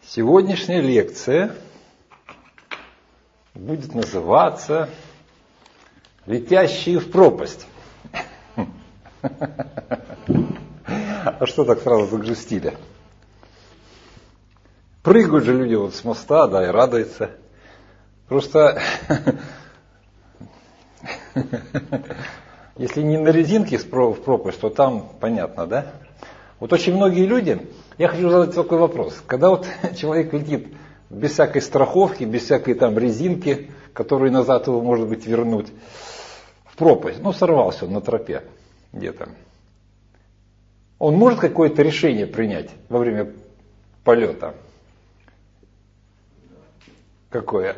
Сегодняшняя лекция будет называться «Летящие в пропасть». А что так сразу загрустили? Прыгают же люди вот с моста, да, и радуются. Просто если не на резинке в пропасть, то там понятно, да? Вот очень многие люди, я хочу задать такой вопрос. Когда вот человек летит без всякой страховки, без всякой там резинки, которую назад его, может быть, вернуть, в пропасть, ну, сорвался он на тропе где-то, он может какое-то решение принять во время полета? Какое?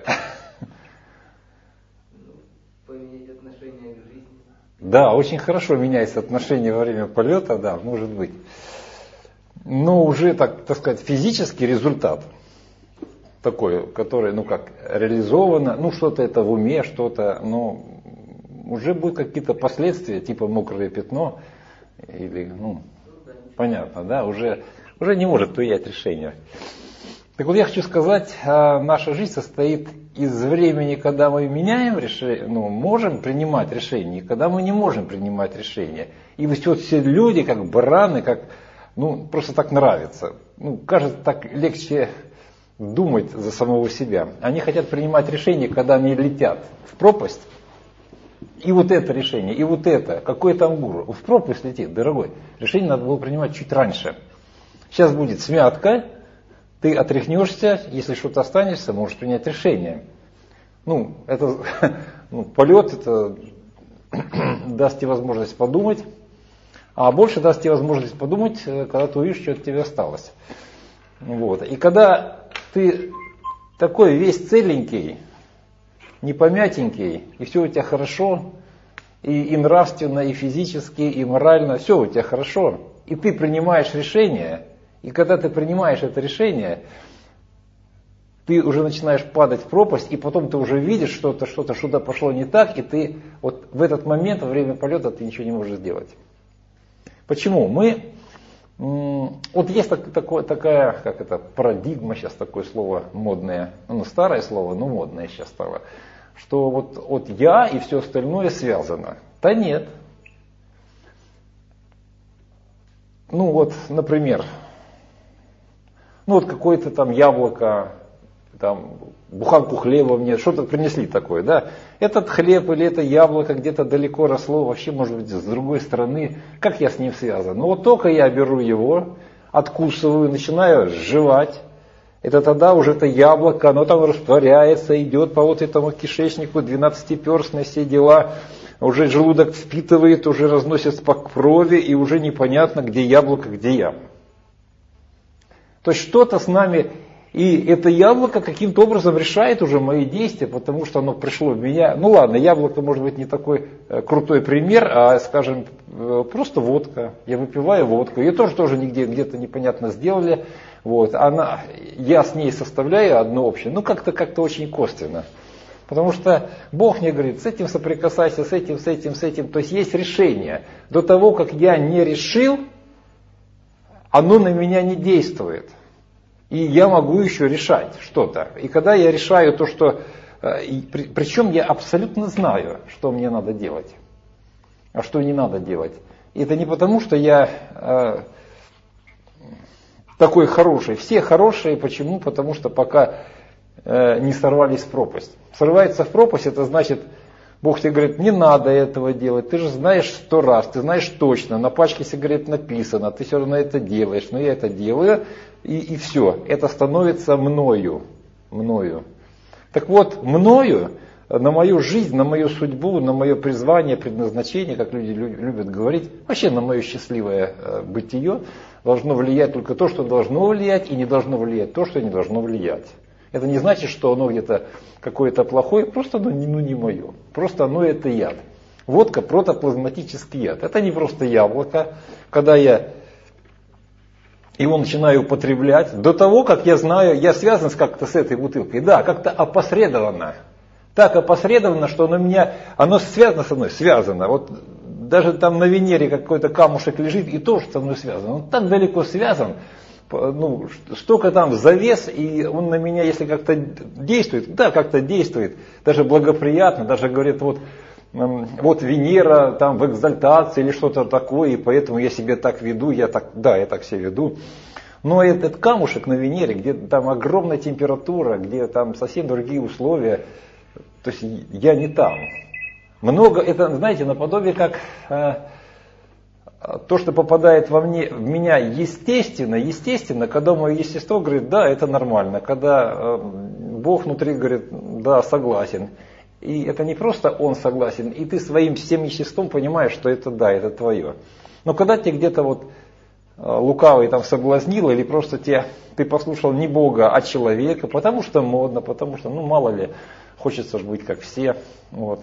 Поменять отношение к жизни. Да, очень хорошо меняется отношение во время полета, да, может быть. Но уже, так сказать, физический результат такой, который, ну как, реализовано, ну что-то это в уме, что-то, но уже будут какие-то последствия, типа мокрое пятно, или, ну, понятно, да, уже не может принять решение. Так вот, я хочу сказать, наша жизнь состоит из времени, когда мы меняем решение, ну, можем принимать решения, и когда мы не можем принимать решения. И вот все люди, как бараны, как, ну, просто так нравится. Ну, кажется, так легче думать за самого себя. Они хотят принимать решения, когда они летят в пропасть. И вот это решение, и вот это, какой там гуру. В пропасть летит, дорогой. Решение надо было принимать чуть раньше. Сейчас будет смятка. Ты отряхнешься, если что-то останешься, можешь принять решение. Ну, это, ну, полет, это даст тебе возможность подумать, а больше даст тебе возможность подумать, когда ты увидишь, что от тебя осталось. Вот. И когда ты такой весь целенький, не помятенький, и все у тебя хорошо, и нравственно, и физически, и морально, все у тебя хорошо, и ты принимаешь решение. И когда ты принимаешь это решение, ты уже начинаешь падать в пропасть, и потом ты уже видишь, что-то пошло не так, и ты вот в этот момент, во время полета, ты ничего не можешь сделать. Почему? Вот есть такая, как это, парадигма, сейчас такое слово модное, ну старое слово, но модное сейчас стало, что вот я и все остальное связано. Да нет. Ну вот, например, ну вот какое-то там яблоко, там буханку хлеба мне, что-то принесли такое, да. Этот хлеб или это яблоко где-то далеко росло, вообще может быть с другой стороны. Как я с ним связан? Ну вот только я беру его, откусываю, начинаю жевать. Это тогда уже это яблоко, оно там растворяется, идет по вот этому кишечнику, 12-перстные все дела. Уже желудок впитывает, уже разносится по крови, и уже непонятно, где яблоко, где я. То есть что-то с нами, и это яблоко каким-то образом решает уже мои действия, потому что оно пришло в меня. Ну ладно, яблоко может быть не такой крутой пример, а, скажем, просто водка. Я выпиваю водку, ее тоже нигде где-то непонятно сделали. Вот. Я с ней составляю одно общее, ну как-то очень косвенно. Потому что Бог мне говорит, с этим соприкасайся, с этим. То есть есть решение. До того, как я не решил, оно на меня не действует. И я могу еще решать что-то. И когда я решаю то, что... Причем я абсолютно знаю, что мне надо делать, а что не надо делать. И это не потому, что я такой хороший. Все хорошие. Почему? Потому что пока не сорвались в пропасть. Срывается в пропасть, это значит... Бог тебе говорит, не надо этого делать, ты же знаешь 100 раз, ты знаешь точно, на пачке сигарет написано, ты все равно это делаешь, но я это делаю, и все, это становится мною. Так вот, мною, на мою жизнь, на мою судьбу, на мое призвание, предназначение, как люди любят говорить, вообще на мое счастливое бытие, должно влиять только то, что должно влиять, и не должно влиять то, что не должно влиять. Это не значит, что оно где-то какое-то плохое, просто оно не мое. Просто оно это яд. Водка протоплазматический яд. Это не просто яблоко. Когда я его начинаю употреблять, до того, как я знаю, я связан как-то с этой бутылкой. Да, как-то опосредованно. Так опосредованно, что оно связано со мной, связано. Вот даже там на Венере какой-то камушек лежит и тоже со мной связан. Он так далеко связан, столько там завес, и он на меня, если как-то действует, да, как-то действует, даже благоприятно, даже говорит, вот Венера там в экзальтации или что-то такое, и поэтому я себя так веду, я так себя веду. Но этот камушек на Венере, где там огромная температура, где там совсем другие условия, то есть я не там. Много, это, знаете, наподобие как то, что попадает в меня естественно, когда мое естество говорит, да, это нормально, когда Бог внутри говорит, да, согласен. И это не просто он согласен, и ты своим всем естеством понимаешь, что это да, это твое. Но когда тебе где-то вот лукавый там соблазнил, или просто ты послушал не Бога, а человека, потому что модно, потому что, мало ли, хочется же быть как все. Вот.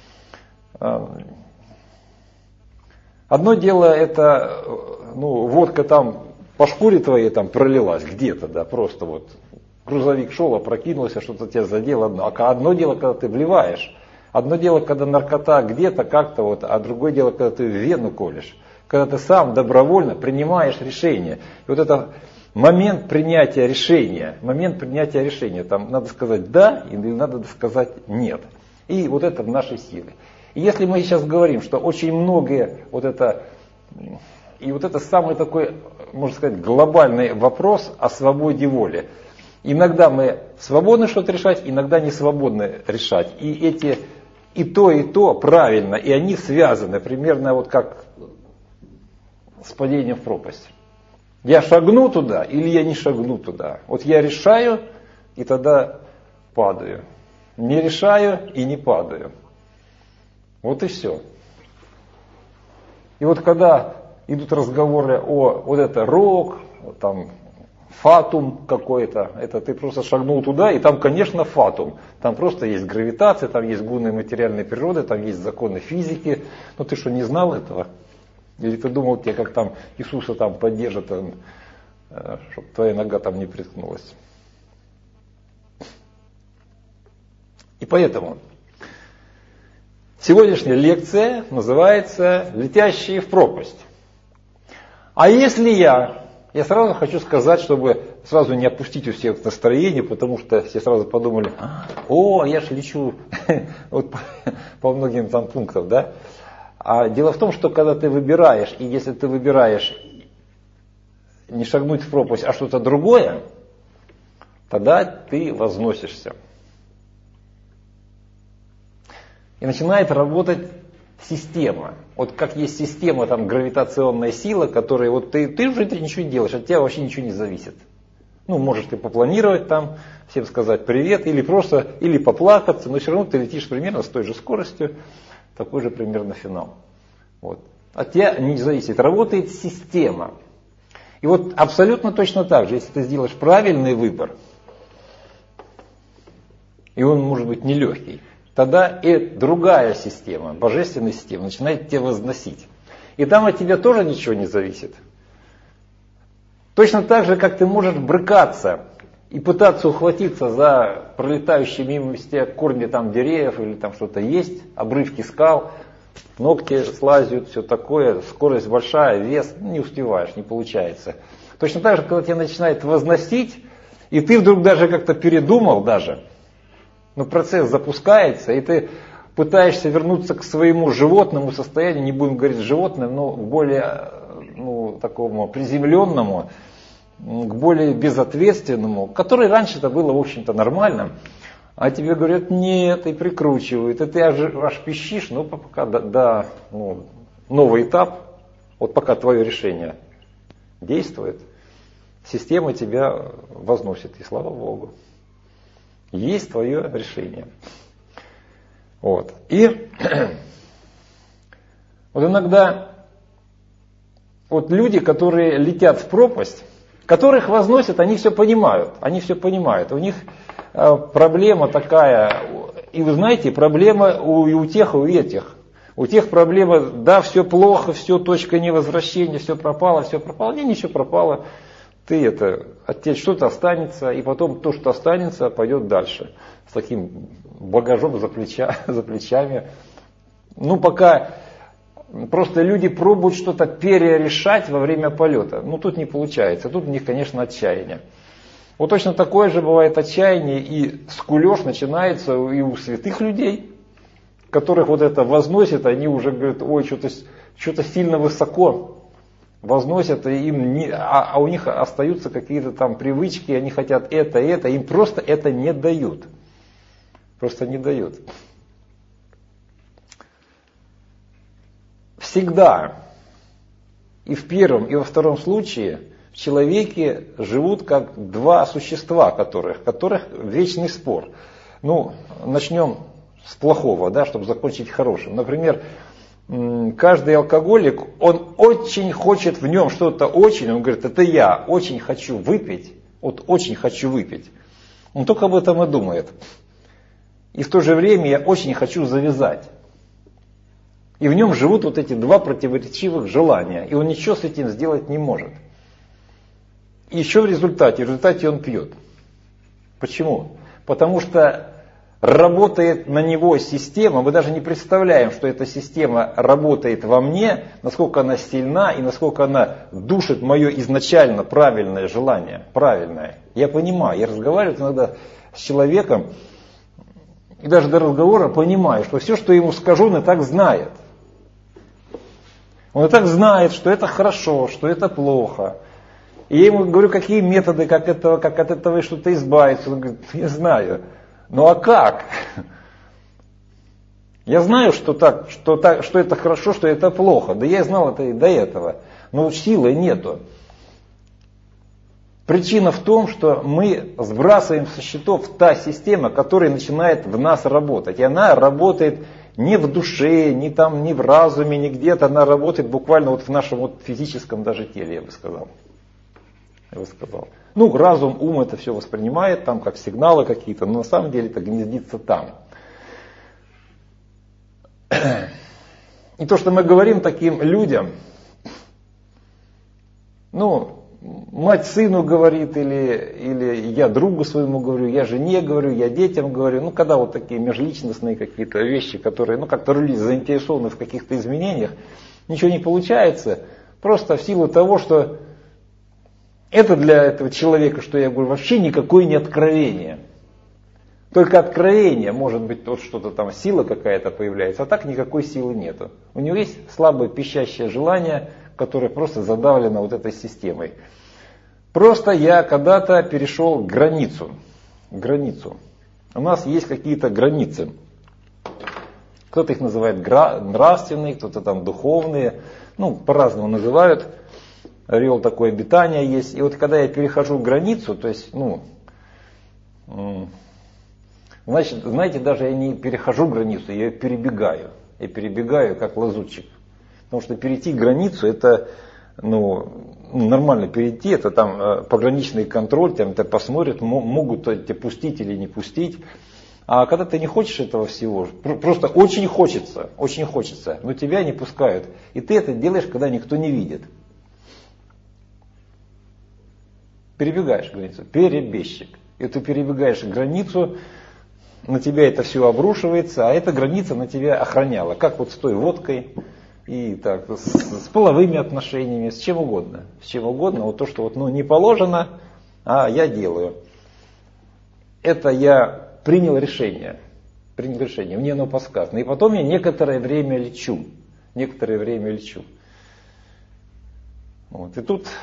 Одно дело это, водка там по шкуре твоей там пролилась где-то, да, просто вот грузовик шел, опрокинулся, что-то тебя задело. А одно дело, когда ты вливаешь, одно дело, когда наркота где-то как-то вот, а другое дело, когда ты в вену колешь, когда ты сам добровольно принимаешь решение. И вот это момент принятия решения, там надо сказать да или надо сказать нет. И вот это в нашей силе. И если мы сейчас говорим, что очень многое вот это самый такой, можно сказать, глобальный вопрос о свободе воли. Иногда мы свободны что-то решать, иногда не свободны решать. И то правильно, и они связаны, примерно вот как с падением в пропасть. Я шагну туда или я не шагну туда. Вот я решаю, и тогда падаю. Не решаю и не падаю. Вот и все. И вот когда идут разговоры о вот это рок, там фатум какой-то, это ты просто шагнул туда, и там, конечно, фатум. Там просто есть гравитация, там есть законы материальной природы, там есть законы физики. Но ты что, не знал этого? Или ты думал, тебе как там Иисуса там поддержат, чтобы твоя нога там не приткнулась? И поэтому сегодняшняя лекция называется «Летящие в пропасть». А если я сразу хочу сказать, чтобы сразу не опустить у всех настроение, потому что все сразу подумали, я же лечу вот по многим там пунктам, да? А дело в том, что когда ты выбираешь, и если ты выбираешь не шагнуть в пропасть, а что-то другое, тогда ты возносишься. И начинает работать система. Вот как есть система, там, гравитационная сила, которая вот ты уже ничего не делаешь, от тебя вообще ничего не зависит. Можешь ты попланировать там, всем сказать привет, или поплакаться, но все равно ты летишь примерно с той же скоростью, такой же примерно финал. Вот. От тебя не зависит. Работает система. И вот абсолютно точно так же, если ты сделаешь правильный выбор, и он может быть нелегкий, тогда и другая система, божественная система, начинает тебя возносить. И там от тебя тоже ничего не зависит. Точно так же, как ты можешь брыкаться и пытаться ухватиться за пролетающие мимо тебя корни там деревьев или там что-то есть, обрывки скал, ногти слазят, все такое, скорость большая, вес, не успеваешь, не получается. Точно так же, когда тебя начинает возносить, и ты вдруг даже как-то передумал даже, процесс запускается, и ты пытаешься вернуться к своему животному состоянию, не будем говорить животным, но к более такому приземленному, к более безответственному, который раньше-то было, в общем-то, нормальным, а тебе говорят нет, и прикручивают, и ты аж пищишь, пока новый этап, вот пока твое решение действует, система тебя возносит, и слава Богу. Есть твое решение. Вот. И вот иногда люди, которые летят в пропасть, которых возносят, они все понимают. У них проблема такая, и вы знаете, проблема у тех и у этих. У тех проблема, да, все плохо, все, точка невозвращения, все пропало. Не, ничего пропало. От тебя что-то останется, и потом то, что останется, пойдет дальше. С таким багажом за плечами. Пока просто люди пробуют что-то перерешать во время полета. Ну, тут не получается. Тут у них, конечно, отчаяние. Вот точно такое же бывает отчаяние и скулеж начинается и у святых людей, которых вот это возносит, они уже говорят, ой, что-то сильно высоко возносят, и а у них остаются какие-то там привычки, они хотят это, им просто это не дают. Просто не дают. Всегда и в первом, и во втором случае в человеке живут как два существа, которых вечный спор. Ну, начнем с плохого, да, чтобы закончить хорошим. Например, каждый алкоголик, он очень хочет в нем что-то он говорит, это я очень хочу выпить, вот очень хочу выпить. Он только об этом и думает. И в то же время я очень хочу завязать. И в нем живут вот эти два противоречивых желания, и он ничего с этим сделать не может. И еще в результате он пьет. Почему? Потому что работает на него система, мы даже не представляем, что эта система работает во мне, насколько она сильна и насколько она душит мое изначально правильное желание, правильное. Я понимаю, я разговариваю иногда с человеком, и даже до разговора понимаю, что все, что я ему скажу, он и так знает. Он и так знает, что это хорошо, что это плохо. И я ему говорю, какие методы, как от этого что-то избавиться. Он говорит, я знаю. Ну а как? Я знаю, что это хорошо, что это плохо. Да я знал это и до этого. Но силы нету. Причина в том, что мы сбрасываем со счетов та система, которая начинает в нас работать. И она работает не в душе, не в разуме, не где-то. Она работает буквально вот в нашем вот физическом даже теле, я бы сказал. Ну, разум, ум это все воспринимает, там как сигналы какие-то, но на самом деле это гнездится там. И то, что мы говорим таким людям, ну, мать сыну говорит, или я другу своему говорю, я жене говорю, я детям говорю, ну, когда вот такие межличностные какие-то вещи, которые, ну, как-то люди заинтересованы в каких-то изменениях, ничего не получается, просто в силу того, что это для этого человека, что я говорю, вообще никакое не откровение. Только откровение, может быть, вот что-то там, сила какая-то появляется, а так никакой силы нету. У него есть слабое пищащее желание, которое просто задавлено вот этой системой. Просто я когда-то перешел границу. У нас есть какие-то границы. Кто-то их называет нравственные, кто-то там духовные, ну, по-разному называют. Ореол такое обитание есть. И вот когда я перехожу границу, то есть, значит, знаете, даже я не перехожу границу, я ее перебегаю. Я перебегаю как лазутчик. Потому что перейти границу, это, нормально перейти, это там пограничный контроль, там это посмотрят, могут тебя пустить или не пустить. А когда ты не хочешь этого всего, просто очень хочется, но тебя не пускают. И ты это делаешь, когда никто не видит. Перебегаешь границу, перебежчик. И ты перебегаешь границу, на тебя это все обрушивается, а эта граница на тебя охраняла. Как вот с той водкой, и так, с половыми отношениями, с чем угодно. Вот то, что вот, не положено, а я делаю. Это я принял решение. Мне оно подсказано. И потом я некоторое время лечу. Вот. И тут,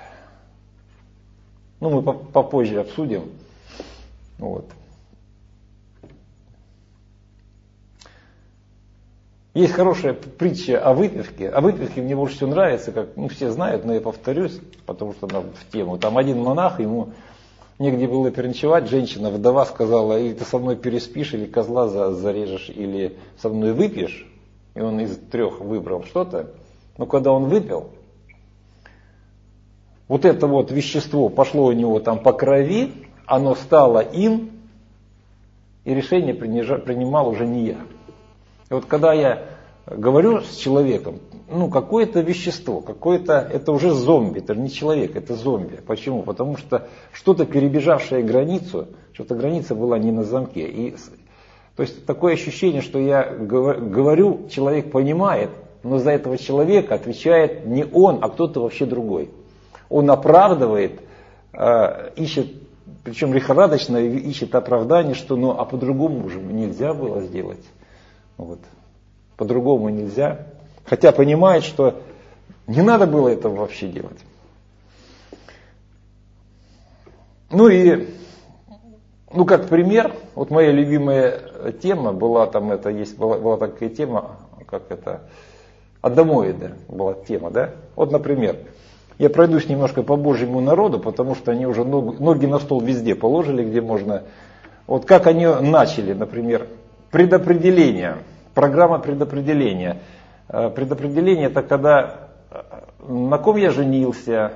мы попозже обсудим. Вот. Есть хорошая притча о выпивке. О выпивке мне больше всего нравится, как все знают, но я повторюсь, потому что она в тему. Там один монах, ему негде было переночевать, женщина, вдова, сказала, или ты со мной переспишь, или козла зарежешь, или со мной выпьешь. И он из 3 выбрал что-то. Но когда он выпил, вот это вот вещество пошло у него там по крови, оно стало им, и решение принимал уже не я. И вот когда я говорю с человеком, какое-то вещество, это уже зомби, это не человек, это зомби. Почему? Потому что что-то перебежавшее границу, что-то граница была не на замке. И, то есть такое ощущение, что я говорю, человек понимает, но за этого человека отвечает не он, а кто-то вообще другой. Он оправдывает, ищет, причем лихорадочно ищет оправдание, что ну а по-другому уже нельзя было сделать. Вот. По-другому нельзя. Хотя понимает, что не надо было этого вообще делать. Ну и, ну как пример, вот моя любимая тема была, там это есть, была такая тема, как это, адамоиды была тема, да? Вот, например, я пройдусь немножко по Божьему народу, потому что они уже ноги на стол везде положили, где можно. Вот как они начали, например, предопределение, программа предопределения. Предопределение это когда, на ком я женился,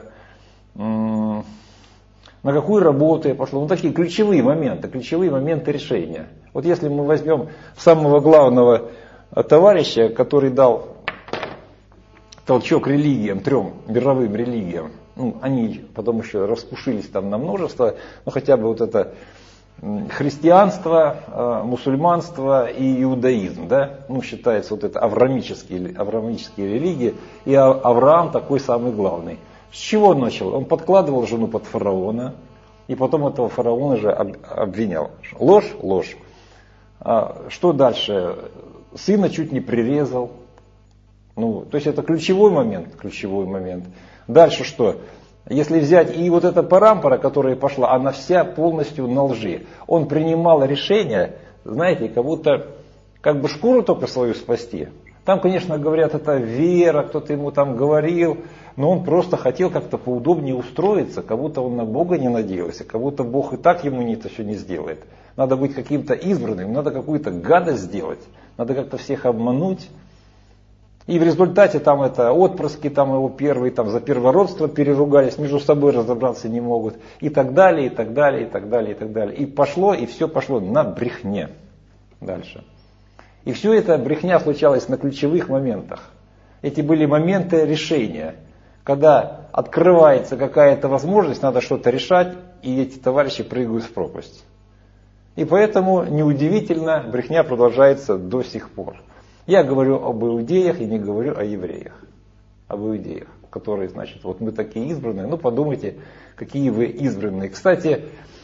на какую работу я пошел. Ну такие ключевые моменты решения. Вот если мы возьмем самого главного товарища, который дал толчок религиям, 3 мировым религиям, ну, они потом еще распушились там на множество, но хотя бы вот это христианство, мусульманство и иудаизм, да, ну считается вот это авраамические религии, и Авраам такой самый главный. С чего он начал? Он подкладывал жену под фараона, и потом этого фараона же обвинял. Ложь, ложь. Что дальше? Сына чуть не прирезал. Ну, то есть это ключевой момент. Дальше что? Если взять и вот эта парампора, которая пошла, она вся полностью на лжи. Он принимал решения, знаете, как бы шкуру только свою спасти. Там, конечно, говорят, это вера, кто-то ему там говорил, но он просто хотел как-то поудобнее устроиться, как будто он на Бога не надеялся, как будто Бог и так ему это все не сделает. Надо быть каким-то избранным, надо какую-то гадость сделать, надо как-то всех обмануть. И в результате там это отпрыски, там его первые там за первородство переругались, между собой разобраться не могут, и так далее, и так далее, и так далее, и так далее. И пошло, и все пошло на брехне дальше. И все это брехня случалась на ключевых моментах. Эти были моменты решения, когда открывается какая-то возможность, надо что-то решать, и эти товарищи прыгают в пропасть. И поэтому неудивительно, брехня продолжается до сих пор. Я говорю об иудеях и не говорю о евреях. Об иудеях, которые, значит, вот мы такие избранные. Ну, подумайте, какие вы избранные. Кстати,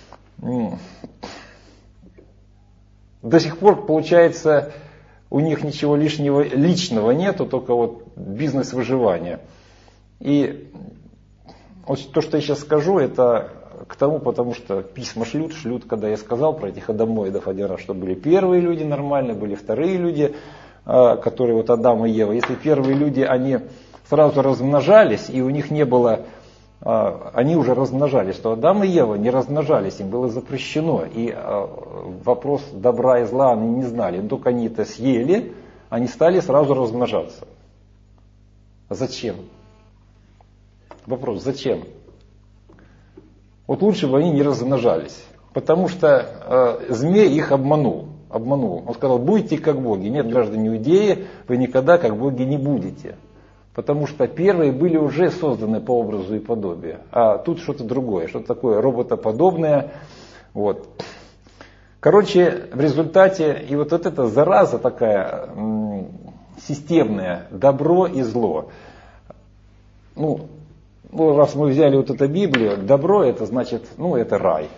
до сих пор, получается, у них ничего личного нету, только вот бизнес выживания. И вот то, что я сейчас скажу, это к тому, потому что письма шлют, когда я сказал про этих адамоидов один раз, что были первые люди нормальные, были вторые люди, которые вот Адам и Ева. Если первые люди, они сразу размножались, и у них не было, они уже размножались, то Адам и Ева не размножались, им было запрещено. И вопрос добра и зла они не знали. Но только они это съели, они стали сразу размножаться. Зачем? Вопрос, зачем? Вот лучше бы они не размножались, потому что змей их обманул. Он сказал, будете как боги. Нет, граждане иудеи, вы никогда как боги не будете. Потому что первые были уже созданы по образу и подобию. А тут что-то другое, что-то такое роботоподобное. Вот. Короче, в результате, и вот эта зараза такая системная, добро и зло. Ну, раз мы взяли вот эту Библию, добро это значит, это рай.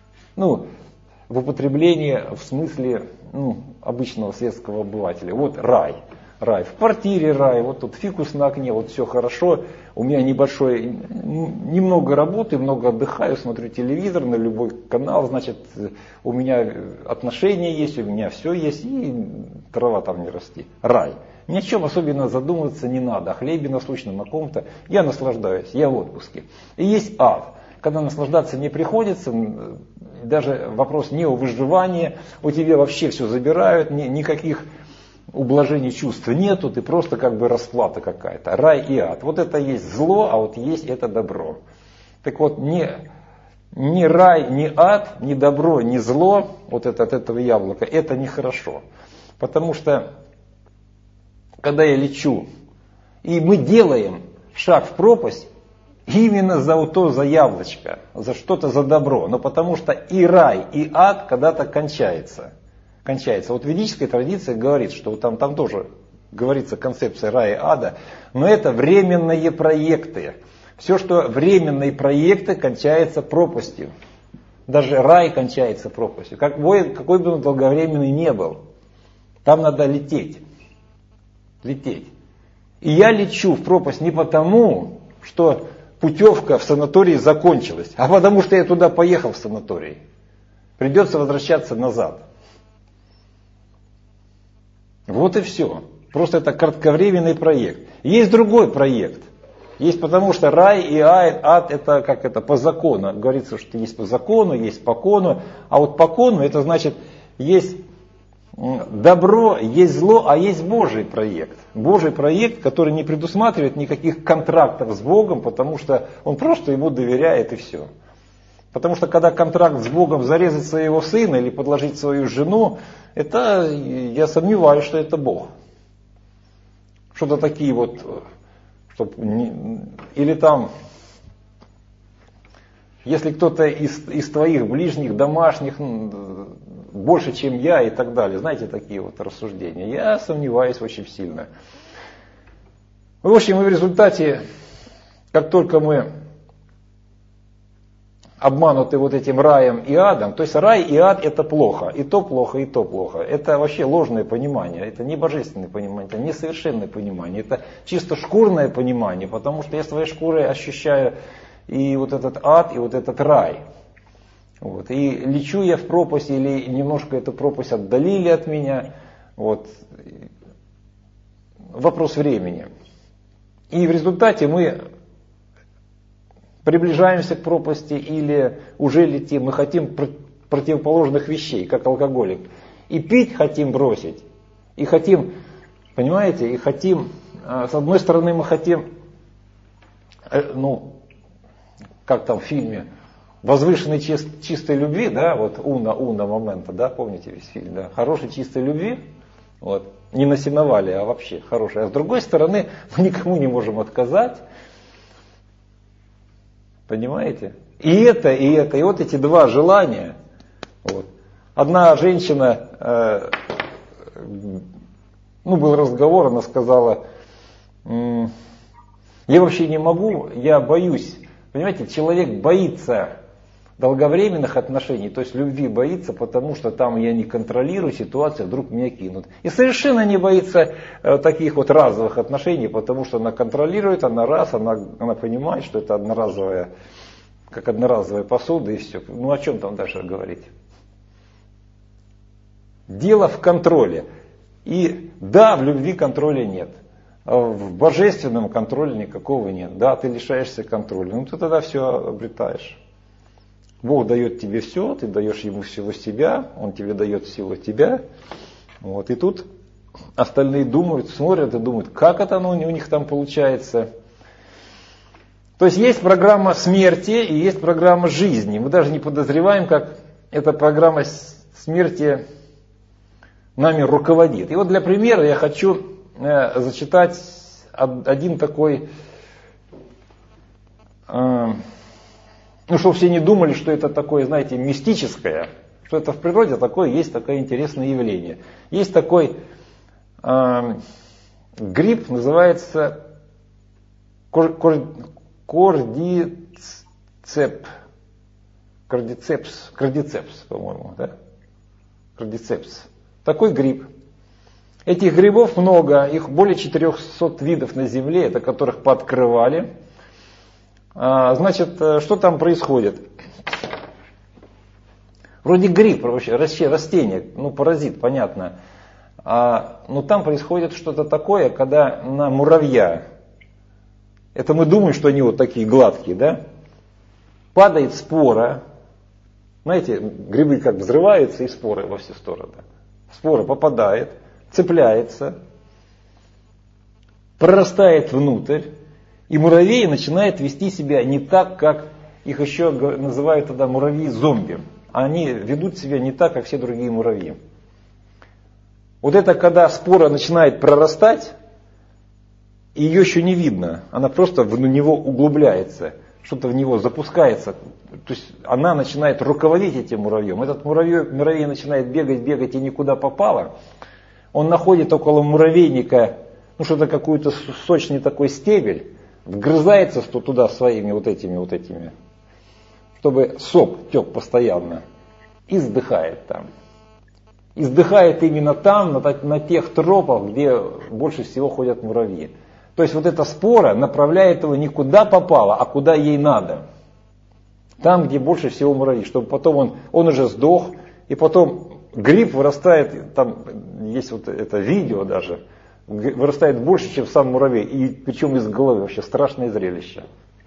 В употреблении в смысле обычного светского обывателя. Вот рай. В квартире рай, вот тут фикус на окне, вот все хорошо. У меня немного работы, много отдыхаю, смотрю телевизор, на любой канал, значит, у меня отношения есть, у меня все есть, и трава там не расти. Рай. Ни о чем особенно задумываться не надо, о хлебе насущном, о ком-то. Я наслаждаюсь, я в отпуске. И есть ад, когда наслаждаться не приходится, даже вопрос не о выживании, у тебя вообще все забирают, никаких ублажений чувств нету, ты просто как бы расплата какая-то. Рай и ад. Вот это есть зло, а вот есть это добро. Так вот, ни рай, ни ад, ни добро, ни зло, вот это от этого яблока, это нехорошо. Потому что, когда я лечу, и мы делаем шаг в пропасть, именно за яблочко, за что-то за добро. Но потому что и рай, и ад когда-то кончается. Вот ведическая традиция говорит, что там тоже говорится концепция рая и ада, но это временные проекты. Все, что временные проекты, кончается пропастью. Даже рай кончается пропастью. Какой бы он долговременный не был. Там надо лететь. Лететь. И я лечу в пропасть не потому, что путевка в санатории закончилась, а потому что я туда поехал в санаторий. Придется возвращаться назад. Вот и все. Просто это кратковременный проект. Есть другой проект. Есть потому что рай и ад это как это по закону. Говорится, что есть по закону, есть по кону. А вот по кону это значит есть добро, есть зло, а есть Божий проект. Божий проект, который не предусматривает никаких контрактов с Богом, потому что он просто ему доверяет и все. Потому что когда контракт с Богом зарезать своего сына или подложить свою жену, это, я сомневаюсь, что это Бог. Что-то такие вот, или там, если кто-то из твоих ближних, домашних, больше, чем я и так далее. Знаете, такие вот рассуждения. Я сомневаюсь очень сильно. В общем, и в результате, как только мы обмануты вот этим раем и адом, то есть рай и ад это плохо, и то плохо, и то плохо. Это вообще ложное понимание, это не божественное понимание, это несовершенное понимание, это чисто шкурное понимание, потому что я своей шкурой ощущаю и вот этот ад, и вот этот рай. Вот. И лечу я в пропасть, или немножко эту пропасть отдалили от меня. Вот. Вопрос времени. И в результате мы приближаемся к пропасти или уже летим. Мы хотим противоположных вещей, как алкоголик. И пить хотим бросить. И хотим, понимаете, и хотим, с одной стороны мы хотим, как там в фильме, возвышенной чистой любви, да, вот уна момента, да, помните весь фильм, да, хорошей чистой любви, вот, не на сеновале, а вообще хорошей. А с другой стороны, мы никому не можем отказать, понимаете? И вот эти два желания, вот. Одна женщина, был разговор, она сказала, я вообще не могу, я боюсь, понимаете, человек боится долговременных отношений, то есть любви боится, потому что там я не контролирую ситуацию, вдруг меня кинут. И совершенно не боится таких вот разовых отношений, потому что она контролирует, она понимает, что это одноразовая, как одноразовая посуда и все. Ну о чем там дальше говорить? Дело в контроле. И да, в любви контроля нет. В божественном контроле никакого нет. Да, ты лишаешься контроля, ну ты тогда все обретаешь. Бог дает тебе все, ты даешь ему всего себя, он тебе дает всего тебя. Вот. И тут остальные думают, смотрят и думают, как это у них там получается. То есть программа смерти и есть программа жизни. Мы даже не подозреваем, как эта программа смерти нами руководит. И вот для примера я хочу зачитать один такой, чтобы все не думали, что это такое, знаете, мистическое, что это в природе такое, есть такое интересное явление. Есть такой гриб, называется кардицепс, по-моему, да? Кардицепс. Такой гриб. Этих грибов много, их более 400 видов на Земле, это которых пооткрывали. Значит, что там происходит? Вроде гриб, вообще растение, паразит, понятно. Но там происходит что-то такое, когда на муравья, это мы думаем, что они вот такие гладкие, да? Падает спора. Знаете, грибы как взрываются, и споры во все стороны. Спора попадает, цепляется, прорастает внутрь, и муравей начинает вести себя не так, как их еще называют тогда муравьи-зомби. Они ведут себя не так, как все другие муравьи. Вот это когда спора начинает прорастать, и ее еще не видно, она просто в него углубляется, что-то в него запускается. То есть она начинает руководить этим муравьем. Этот муравей начинает бегать и никуда попало. Он находит около муравейника, ну что-то какой-то сочный такой стебель, вгрызается туда своими вот этими, чтобы сок тек постоянно, и сдыхает там. И сдыхает именно там, на тех тропах, где больше всего ходят муравьи. То есть вот эта спора направляет его не куда попало, а куда ей надо. Там, где больше всего муравьи, чтобы потом он уже сдох, и потом гриб вырастает, там есть вот это видео даже, вырастает больше, чем сам муравей, и причем из головы, вообще страшное зрелище.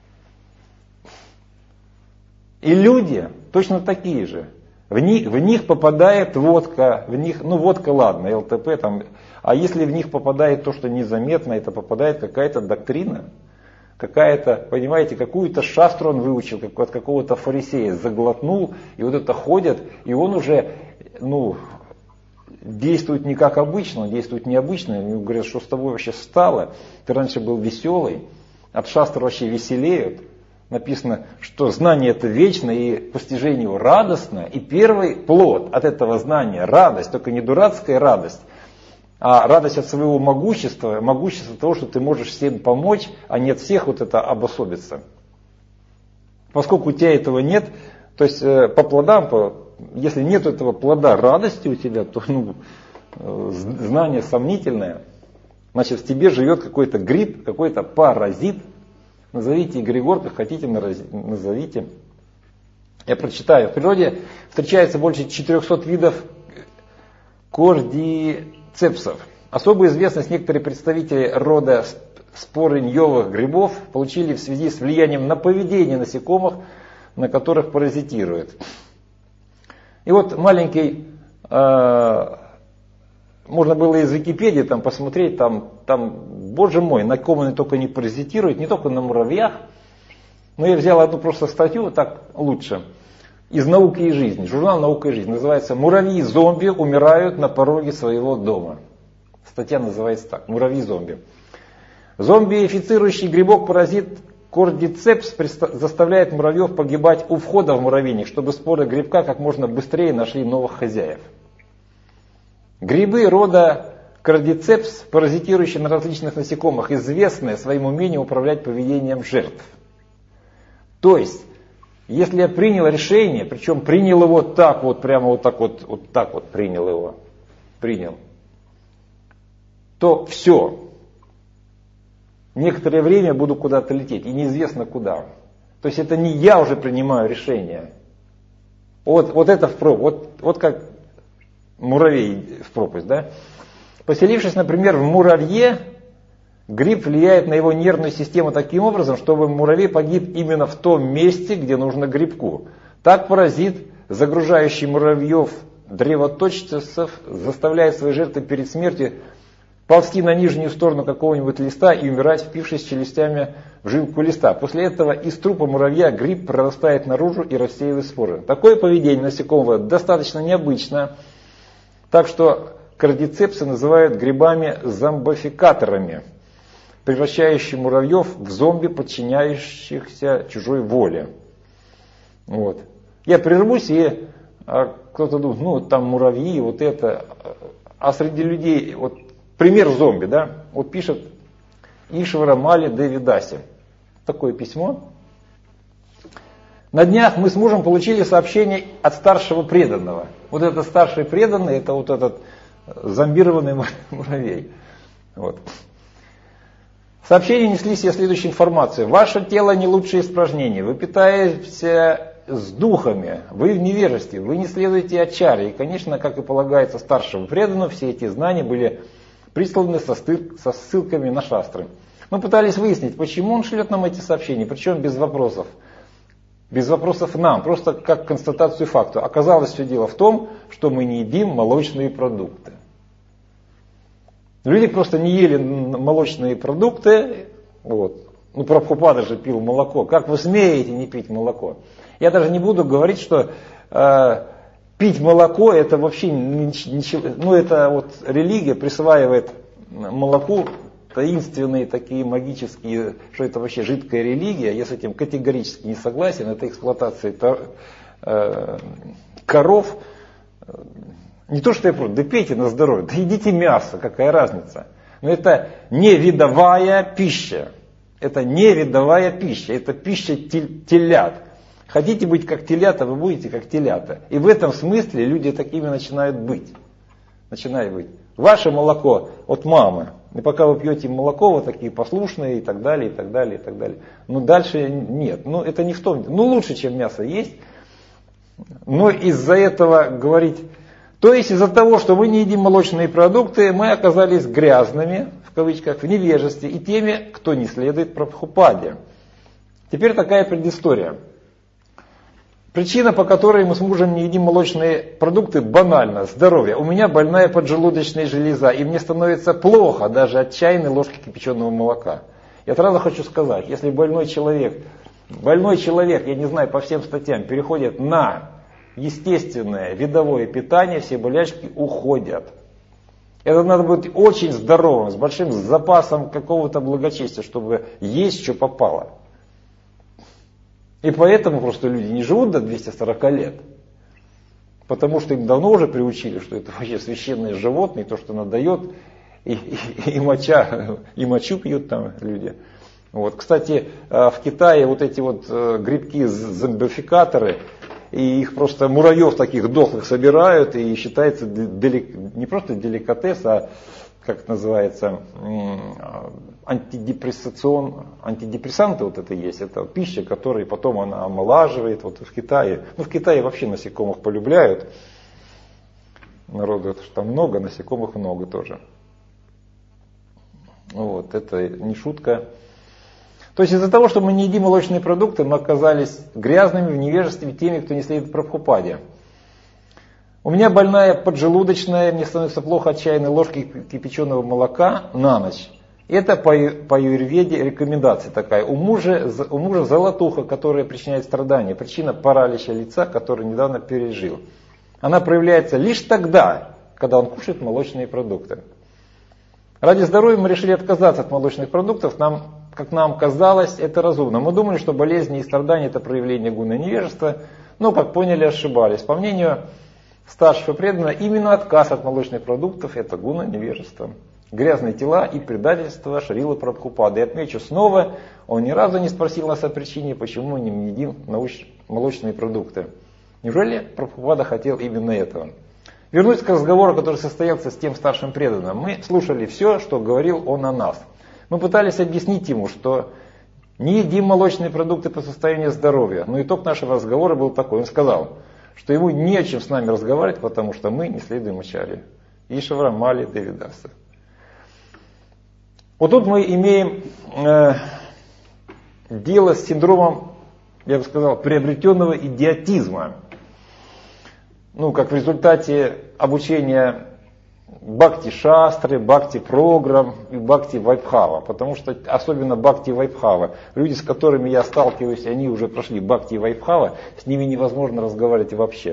И люди точно такие же. В них попадает водка, водка ладно, ЛТП там, а если в них попадает то, что незаметно, это попадает какая-то доктрина, какая-то, понимаете, какую-то шастру он выучил, от какого-то фарисея, заглотнул, и вот это ходит, и он уже, действует не как обычно, он действует необычно, ему говорят, что с тобой вообще стало, ты раньше был веселый, от шастры вообще веселеют. Написано, что знание это вечно и постижение его радостно. И первый плод от этого знания радость, только не дурацкая радость, а радость от своего могущества, могущество того, что ты можешь всем помочь, а не от всех вот это обособиться. Поскольку у тебя этого нет, то есть по плодам, если нет этого плода радости у тебя, то знание сомнительное, значит в тебе живет какой-то гриб, какой-то паразит. Назовите эгрегор, как хотите, назовите. Я прочитаю. В природе встречается больше 400 видов кордицепсов. Особую известность некоторые представители рода спорыньевых грибов получили в связи с влиянием на поведение насекомых, на которых паразитируют. И вот маленький, можно было из Википедии там посмотреть, там, боже мой, на ком они только не паразитируют, не только на муравьях. Но я взял одну просто статью, так лучше, из «Науки и жизни», журнал «Наука и жизнь», называется «Муравьи-зомби умирают на пороге своего дома». Статья называется так, «Муравьи-зомби». Зомбиифицирующий грибок-паразит кордицепс заставляет муравьев погибать у входа в муравейник, чтобы споры грибка как можно быстрее нашли новых хозяев. Грибы рода кордицепс, паразитирующие на различных насекомых, известны своим умением управлять поведением жертв. То есть, если я принял решение, причем принял его так вот, прямо вот так вот принял его, то все. Некоторое время буду куда-то лететь, и неизвестно куда. То есть это не я уже принимаю решение. Вот это вот как муравей в пропасть, да? Поселившись, например, в муравье, гриб влияет на его нервную систему таким образом, чтобы муравей погиб именно в том месте, где нужно грибку. Так паразит, загружающий муравьев древоточцев, заставляет свои жертвы перед смертью ползти на нижнюю сторону какого-нибудь листа и умирать, впившись челюстями в жилку листа. После этого из трупа муравья гриб прорастает наружу и рассеивает споры. Такое поведение насекомого достаточно необычно. Так что кордицепсы называют грибами-зомбификаторами, превращающими муравьев в зомби, подчиняющихся чужой воле. Вот. Я прервусь, и кто-то думает, там муравьи, вот это. А среди людей, вот пример зомби, да, вот пишет Ишвара Мали Девидаси. Такое письмо. На днях мы с мужем получили сообщение от старшего преданного. Вот этот старший преданный, это вот этот зомбированный муравей. Вот. В сообщении несли себе следующую информацию. Ваше тело не лучшее испражнение. Вы питаетесь с духами. Вы в невежестве. Вы не следуете ачаре. И, конечно, как и полагается старшему преданному, все эти знания были присланы со ссылками на шастры. Мы пытались выяснить, почему он шлет нам эти сообщения, причем без вопросов. Без вопросов нам, просто как констатацию факта. Оказалось, все дело в том, что мы не едим молочные продукты. Люди просто не ели молочные продукты. Вот. Прабхупада же пил молоко. Как вы смеете не пить молоко? Я даже не буду говорить, что пить молоко это вообще ничего. Это вот религия присваивает молоку таинственные такие магические, что это вообще жидкая религия, я с этим категорически не согласен, это эксплуатация коров, Не то, что я против, да пейте на здоровье, да едите мясо, какая разница. Но это не видовая пища. Это не видовая пища, это пища телят. Хотите быть как телята, вы будете как телята. И в этом смысле люди такими начинают быть. Начинают быть. Ваше молоко от мамы. И пока вы пьете молоко, вы такие послушные и так далее, и так далее, и так далее. Но дальше нет. Ну это не в том. Ну лучше, чем мясо есть. Но из-за этого говорить... То есть из-за того, что мы не едим молочные продукты, мы оказались грязными, в кавычках, в невежестве, и теми, кто не следует Прабхупаде. Теперь такая предыстория. Причина, по которой мы с мужем не едим молочные продукты, банальна. Здоровье. У меня больная поджелудочная железа, и мне становится плохо даже от чайной ложки кипяченого молока. Я сразу хочу сказать, если больной человек, я не знаю, по всем статьям, переходит на естественное видовое питание, все болячки уходят. Это надо быть очень здоровым, с большим запасом какого-то благочестия, чтобы есть, что попало. И поэтому просто люди не живут до 240 лет. Потому что им давно уже приучили, что это вообще священные животные, то, что оно дает, и мочу пьют там люди. Вот. Кстати, в Китае вот эти вот грибки-зомбификаторы, и их просто муравьев таких дохлых собирают, и считается не просто деликатес, а как это называется, антидепрессанты вот это есть, это пища, которая потом она омолаживает, вот в Китае. Ну в Китае вообще насекомых полюбляют, народу там много, насекомых много тоже. Вот, это не шутка. То есть из-за того, что мы не едим молочные продукты, мы оказались грязными, в невежестве теми, кто не следует Прабхупаде. У меня больная поджелудочная, мне становится плохо от чайной ложки кипяченого молока на ночь. Это по аюрведе рекомендация такая. У мужа золотуха, которая причиняет страдания. Причина паралича лица, который недавно пережил. Она проявляется лишь тогда, когда он кушает молочные продукты. Ради здоровья мы решили отказаться от молочных продуктов. Как нам казалось, это разумно. Мы думали, что болезни и страдания это проявление гуна невежества, но, как поняли, ошибались. По мнению старших и преданных, именно отказ от молочных продуктов это гуна невежества. Грязные тела и предательство Шрилы Прабхупады. И отмечу снова, он ни разу не спросил нас о причине, почему мы не едим молочные продукты. Неужели Прабхупада хотел именно этого? Вернусь к разговору, который состоялся с тем старшим преданным. Мы слушали все, что говорил он о нас. Мы пытались объяснить ему, что не едим молочные продукты по состоянию здоровья. Но итог нашего разговора был такой. Он сказал, что ему не о чем с нами разговаривать, потому что мы не следуем ачарье. Ишвара Мали Девидаса. Вот тут мы имеем дело с синдромом, я бы сказал, приобретенного идиотизма. Ну, как в результате обучения бхакти-шастры, бхакти-программ и бхакти-вайбхава. Потому что особенно бхакти-вайбхава. Люди, с которыми я сталкиваюсь, они уже прошли бхакти-вайбхава, с ними невозможно разговаривать вообще.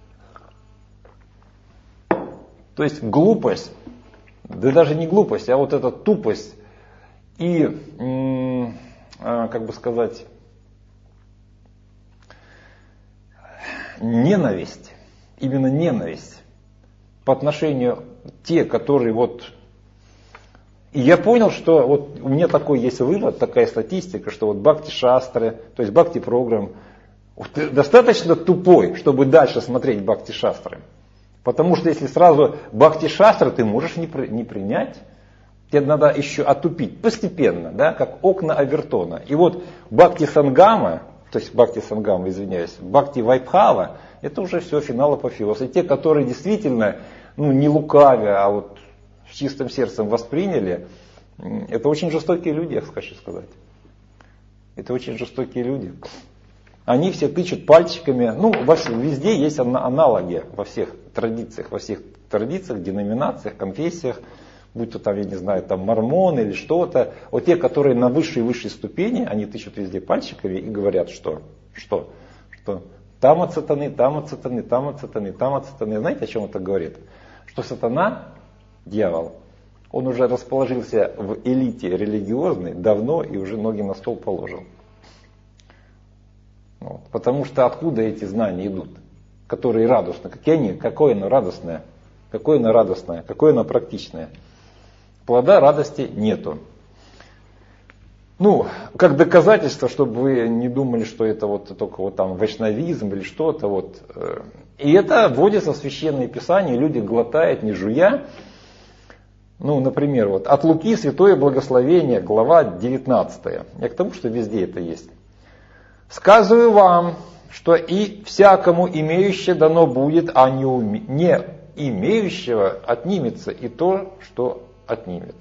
То есть глупость, да даже не глупость, а вот эта тупость и, как бы сказать, ненависть, именно ненависть по отношению те, которые вот... И я понял, что вот у меня такой есть вывод, такая статистика, что вот бхакти-шастры, то есть бхакти-программ, достаточно тупой, чтобы дальше смотреть бхакти-шастры. Потому что если сразу бхакти-шастры ты можешь не принять, тебе надо еще отупить постепенно, да, как окна Авертона. И вот бхакти-сангама, то есть бхакти-сангама, извиняюсь, бхакти-вайбхава, это уже все финал апофеоз. И те, которые действительно, не лукавя, а вот с чистым сердцем восприняли, это очень жестокие люди, я хочу сказать. Это очень жестокие люди. Они все тычут пальчиками, везде есть аналоги во всех традициях, деноминациях, конфессиях, будь то там, я не знаю, там мормоны или что-то. Вот те, которые на высшей ступени, они тычут везде пальчиками и говорят, что там от сатаны, там от сатаны, там от сатаны, там от сатаны. Знаете, о чем это говорит? Что сатана, дьявол, он уже расположился в элите религиозной давно и уже ноги на стол положил. Вот. Потому что откуда эти знания идут, которые радостны? Какое оно радостное? какое оно радостное, какое оно практичное. Плода радости нету. Ну, как доказательство, чтобы вы не думали, что это вот только вот там вайшнавизм или что-то вот. И это вводится в Священное Писание, люди глотают, не жуя. Ну, например, вот от Луки Святое Благословение, глава 19. Я к тому, что везде это есть. «Сказываю вам, что и всякому имеющему дано будет, а не имеющего отнимется и то, что отнимет».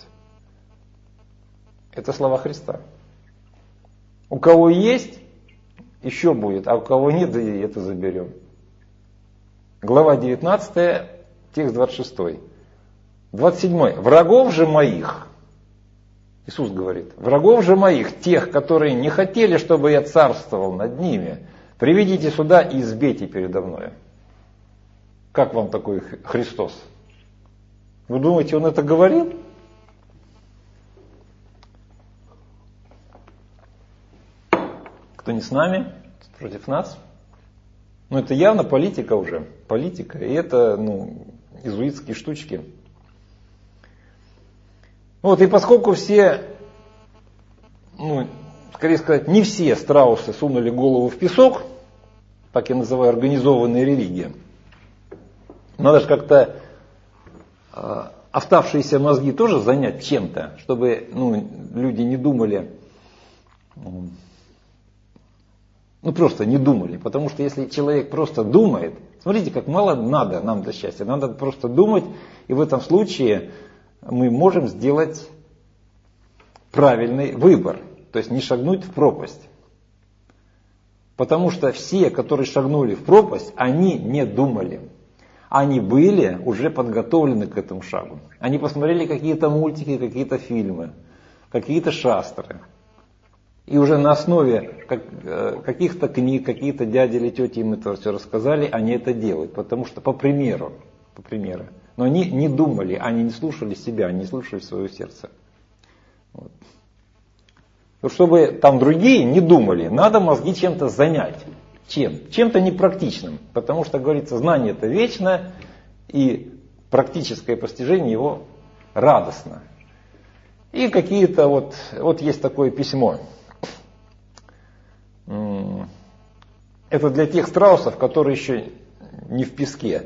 Это слова Христа. У кого есть, еще будет, а у кого нет, да и это заберем. Глава 19, текст 26. 27. «Врагов же моих», Иисус говорит, «врагов же моих, тех, которые не хотели, чтобы я царствовал над ними, приведите сюда и избейте передо мною». Как вам такой Христос? Вы думаете, Он это говорил? Кто не с нами, против нас. Но это явно политика уже. Политика. И это иезуитские штучки. Вот, и поскольку все, скорее сказать, не все страусы сунули голову в песок, так я называю организованная религия, надо же как-то оставшиеся мозги тоже занять чем-то, чтобы люди не думали, просто не думали. Потому что если человек просто думает, смотрите, как мало надо нам для счастья. Надо просто думать, и в этом случае мы можем сделать правильный выбор. То есть не шагнуть в пропасть. Потому что все, которые шагнули в пропасть, они не думали. Они были уже подготовлены к этому шагу. Они посмотрели какие-то мультики, какие-то фильмы, какие-то шастры. И уже на основе каких-то книг, какие-то дяди или тети им это все рассказали, они это делают. Потому что по примеру. Но они не думали, они не слушали себя, они не слушали свое сердце. Вот. Но чтобы там другие не думали, надо мозги чем-то занять. Чем-то непрактичным. Потому что, говорится, знание это вечно, и практическое постижение его радостно. И какие-то вот есть такое письмо. Это для тех страусов, которые еще не в песке.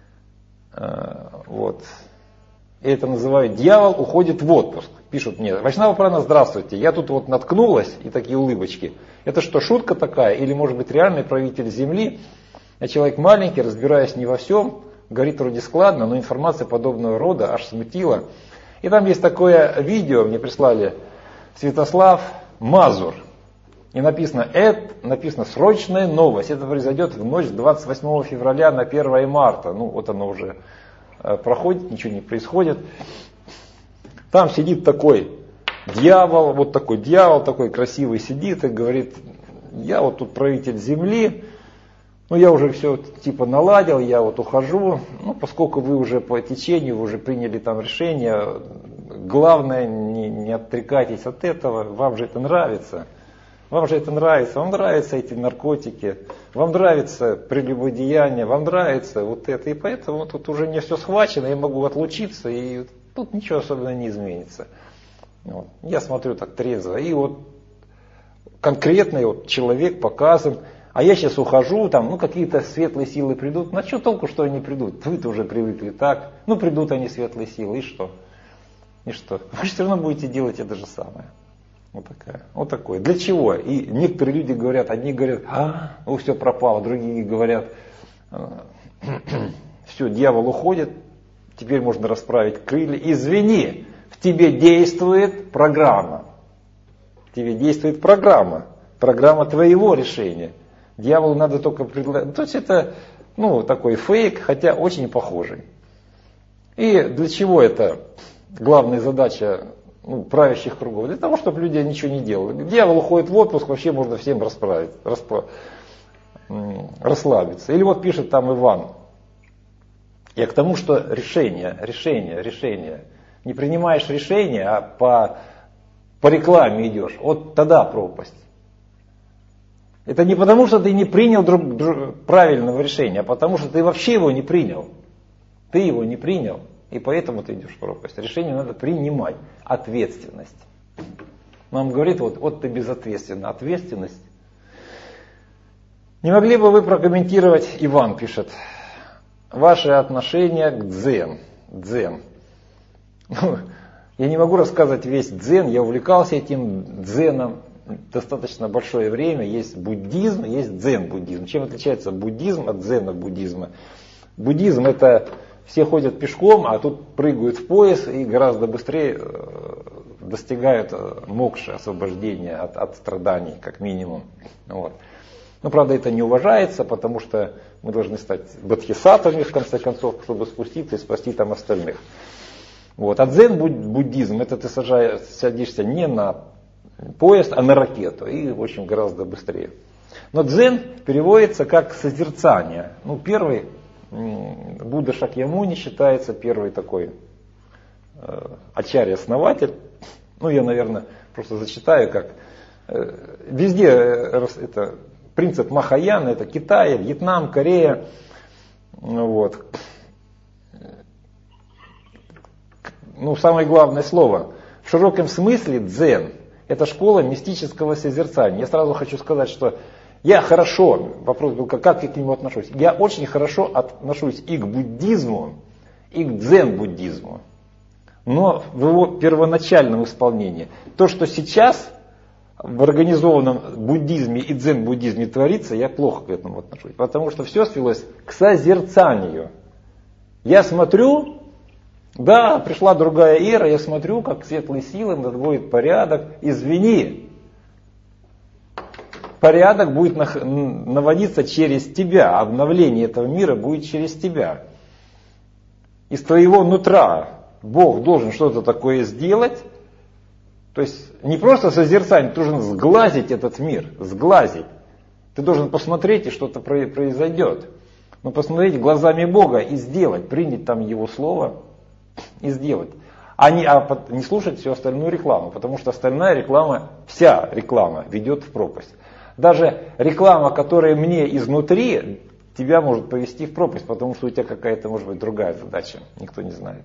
Вот. И это называют «Дьявол уходит в отпуск». Пишут мне: «Вайшнава Прана, здравствуйте, я тут вот наткнулась», и такие улыбочки. Это что, шутка такая? Или может быть реальный правитель Земли? Я человек маленький, разбираюсь не во всем, говорит вроде складно, но информация подобного рода аж смутила. И там есть такое видео, мне прислали Святослав Мазур. И написано «Срочная новость». Это произойдет в ночь с 28 февраля на 1 марта. Вот оно уже проходит, ничего не происходит. Там сидит такой дьявол, такой красивый сидит и говорит: «Я вот тут правитель земли, я уже все типа наладил, я вот ухожу. Поскольку вы уже по течению, вы уже приняли там решение, главное не отрекайтесь от этого, вам же это нравится». Вам нравятся эти наркотики, вам нравится прелюбодеяние, вам нравится вот это. И поэтому тут уже мне все схвачено, я могу отлучиться, и тут ничего особенно не изменится. Я смотрю так трезво, и конкретный человек показан, а я сейчас ухожу, какие-то светлые силы придут. На что толку, что они придут? Вы-то уже привыкли так. придут они, светлые силы, и что? Вы же все равно будете делать это же самое. Вот такое. Для чего? И некоторые люди говорят, одни говорят: все пропало, другие говорят: все, дьявол уходит, теперь можно расправить крылья. Извини, в тебе действует программа. Программа твоего решения. Дьяволу надо только предложить. То есть это такой фейк, хотя очень похожий. И для чего это главная задача правящих кругов? Для того, чтобы люди ничего не делали. Дьявол уходит в отпуск, вообще можно всем расслабиться. Или пишет там Иван: я к тому, что решение. Не принимаешь решение, а по рекламе идешь. Вот тогда пропасть. Это не потому, что ты не принял правильного решения, а потому, что ты вообще его не принял. Ты его не принял, и поэтому ты идешь в пропасть. Решение надо принимать. Ответственность. Нам говорит, вот ты безответственна. Ответственность. Не могли бы вы прокомментировать, Иван пишет, ваши отношения к дзен? Дзен. Я не могу рассказывать весь дзен, я увлекался этим дзеном достаточно большое время. Есть буддизм, есть дзен-буддизм. Чем отличается буддизм от дзена-буддизма? Буддизм — это все ходят пешком, а тут прыгают в пояс и гораздо быстрее достигают мокши, освобождения от страданий, как минимум. Вот. Но, правда, это не уважается, потому что мы должны стать бодхисаттвами, в конце концов, чтобы спуститься и спасти там остальных. Вот. А дзен-буддизм — это ты садишься не на поезд, а на ракету, и, в общем, гораздо быстрее. Но дзен переводится как созерцание. Первый Будда Шакьямуни считается первый такой ачарья-основатель. Я, наверное, просто зачитаю, как везде это принцип Махаяна, это Китай, Вьетнам, Корея. Вот. Самое главное слово. В широком смысле дзен — это школа мистического созерцания. Я сразу хочу сказать, что я хорошо, вопрос был, как я к нему отношусь. Я очень хорошо отношусь и к буддизму, и к дзен-буддизму. Но в его первоначальном исполнении. То, что сейчас в организованном буддизме и дзен-буддизме творится, я плохо к этому отношусь. Потому что все свелось к созерцанию. Я смотрю, да, пришла другая эра, я смотрю, как светлые силы наводят порядок. Извини, порядок будет наводиться через тебя, обновление этого мира будет через тебя. Из твоего нутра Бог должен что-то такое сделать. То есть не просто созерцание, ты должен сглазить этот мир, сглазить. Ты должен посмотреть, и что-то произойдет. Но посмотреть глазами Бога и сделать, принять там Его Слово и сделать. А не слушать всю остальную рекламу, потому что остальная реклама, вся реклама ведет в пропасть. Даже реклама, которая мне изнутри, тебя может повести в пропасть, потому что у тебя какая-то, может быть, другая задача, никто не знает.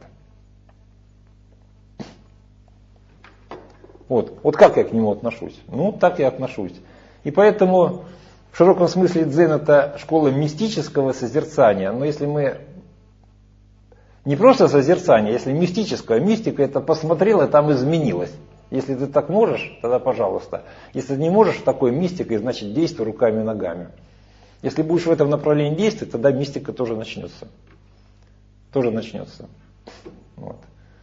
Вот как я к нему отношусь? Так я отношусь. И поэтому в широком смысле дзен — это школа мистического созерцания. Но если мы не просто созерцание, если мистическое, мистика — это посмотрел, и там изменилось. Если ты так можешь, тогда пожалуйста. Если не можешь такой мистикой, значит действуй руками и ногами. Если будешь в этом направлении действовать, тогда мистика тоже начнется. Тоже начнется. Вот.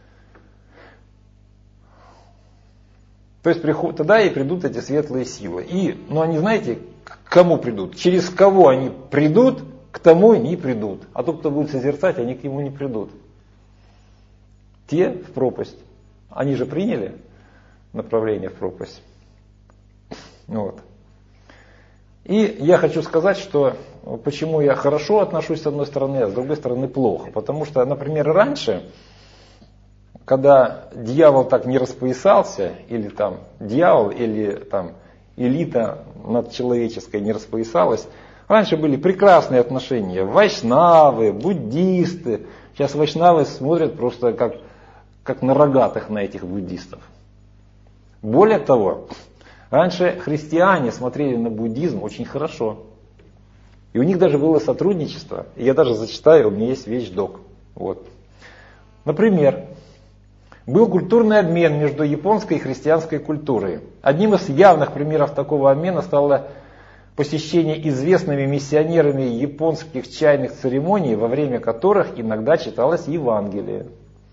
То есть тогда и придут эти светлые силы. Они, знаете, к кому придут? Через кого они придут, к тому и не придут. А тот, кто будет созерцать, они к нему не придут. Те в пропасть. Они же приняли направление в пропасть. Вот. И я хочу сказать, что почему я хорошо отношусь с одной стороны, а с другой стороны плохо. Потому что, например, раньше, когда дьявол так не распоясался, или там дьявол, или там элита надчеловеческая не распоясалась, раньше были прекрасные отношения. Вайшнавы, буддисты. Сейчас вайшнавы смотрят просто как на рогатых на этих буддистов. Более того, раньше христиане смотрели на буддизм очень хорошо. И у них даже было сотрудничество. И я даже зачитаю, у меня есть вещдок. Вот. Например, был культурный обмен между японской и христианской культурой. Одним из явных примеров такого обмена стало посещение известными миссионерами японских чайных церемоний, во время которых иногда читалось Евангелие.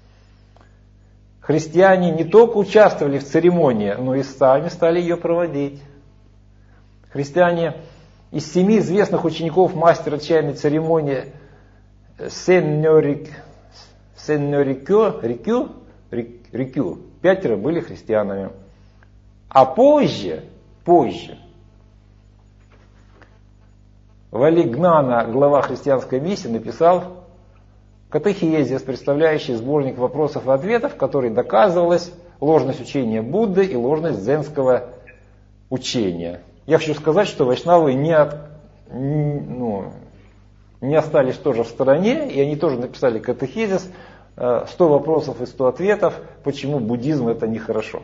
Христиане не только участвовали в церемонии, но и сами стали ее проводить. Христиане из 7 известных учеников мастера чайной церемонии Рикю 5 были христианами. А позже Валигнана, глава христианской миссии, написал катехизис, представляющий сборник вопросов и ответов, в который доказывалась ложность учения Будды и ложность дзенского учения. Я хочу сказать, что вайшнавы не остались тоже в стороне, и они тоже написали катехизис, 100 вопросов и 100 ответов, почему буддизм это нехорошо.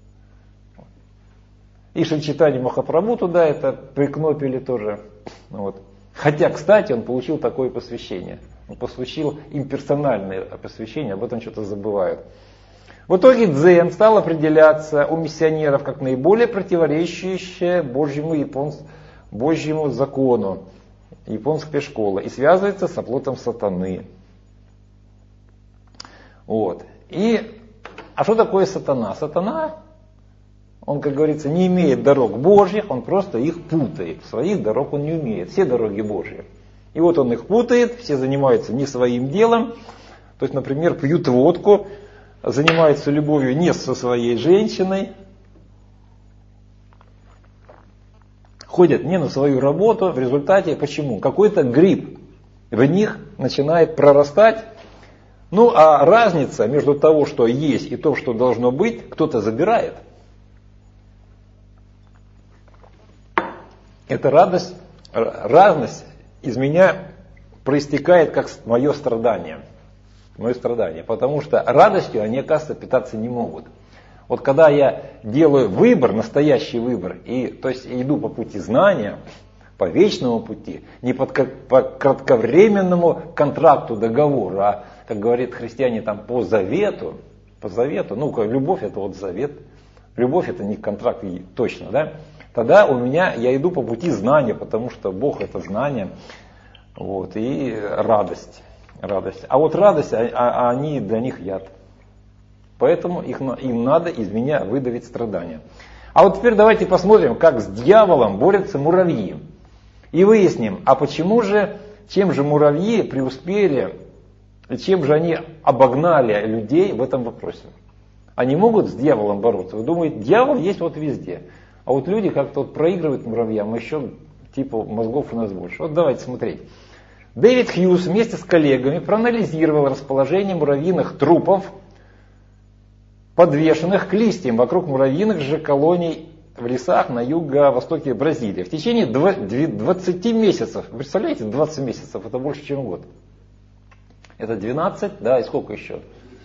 И Шри Чайтанья Махапрабху туда это прикнопили тоже. Вот. Хотя, кстати, он получил такое посвящение. Он получил имперсональное посвящение, об этом что-то забывают. В итоге дзен стал определяться у миссионеров как наиболее противоречащее Божьему закону, японской школы, и связывается с оплотом сатаны. Вот. А что такое сатана? Сатана, он, как говорится, не имеет дорог Божьих, он просто их путает. Своих дорог он не умеет, все дороги Божьи. И вот он их путает, все занимаются не своим делом. То есть, например, пьют водку, занимаются любовью не со своей женщиной, ходят не на свою работу. В результате почему? Какой-то гриб в них начинает прорастать. Ну а разница между того, что есть, и то, что должно быть, кто-то забирает. Эта разность из меня проистекает как мое страдание. Потому что радостью они, оказывается, питаться не могут. Вот когда я делаю выбор, настоящий выбор, то есть иду по пути знания, по вечному пути, не по кратковременному контракту, договору, а, как говорят христиане, там, по завету, любовь это вот завет, любовь это не контракт точно, да? Тогда я иду по пути знания, потому что Бог это знание, вот, и радость. А вот радость, они для них яд. Поэтому им надо из меня выдавить страдания. А вот теперь давайте посмотрим, как с дьяволом борются муравьи. И выясним, а чем же муравьи преуспели, чем же они обогнали людей в этом вопросе. Они могут с дьяволом бороться? Вы думаете, дьявол есть вот везде. А вот люди как-то вот проигрывают муравьям, еще типа мозгов у нас больше. Вот давайте смотреть. Дэвид Хьюз вместе с коллегами проанализировал расположение муравьиных трупов, подвешенных к листьям вокруг муравьиных же колоний в лесах на юго-востоке Бразилии. В течение 20 месяцев, вы представляете, 20 месяцев, это больше, чем год. Это 12, да, и сколько еще?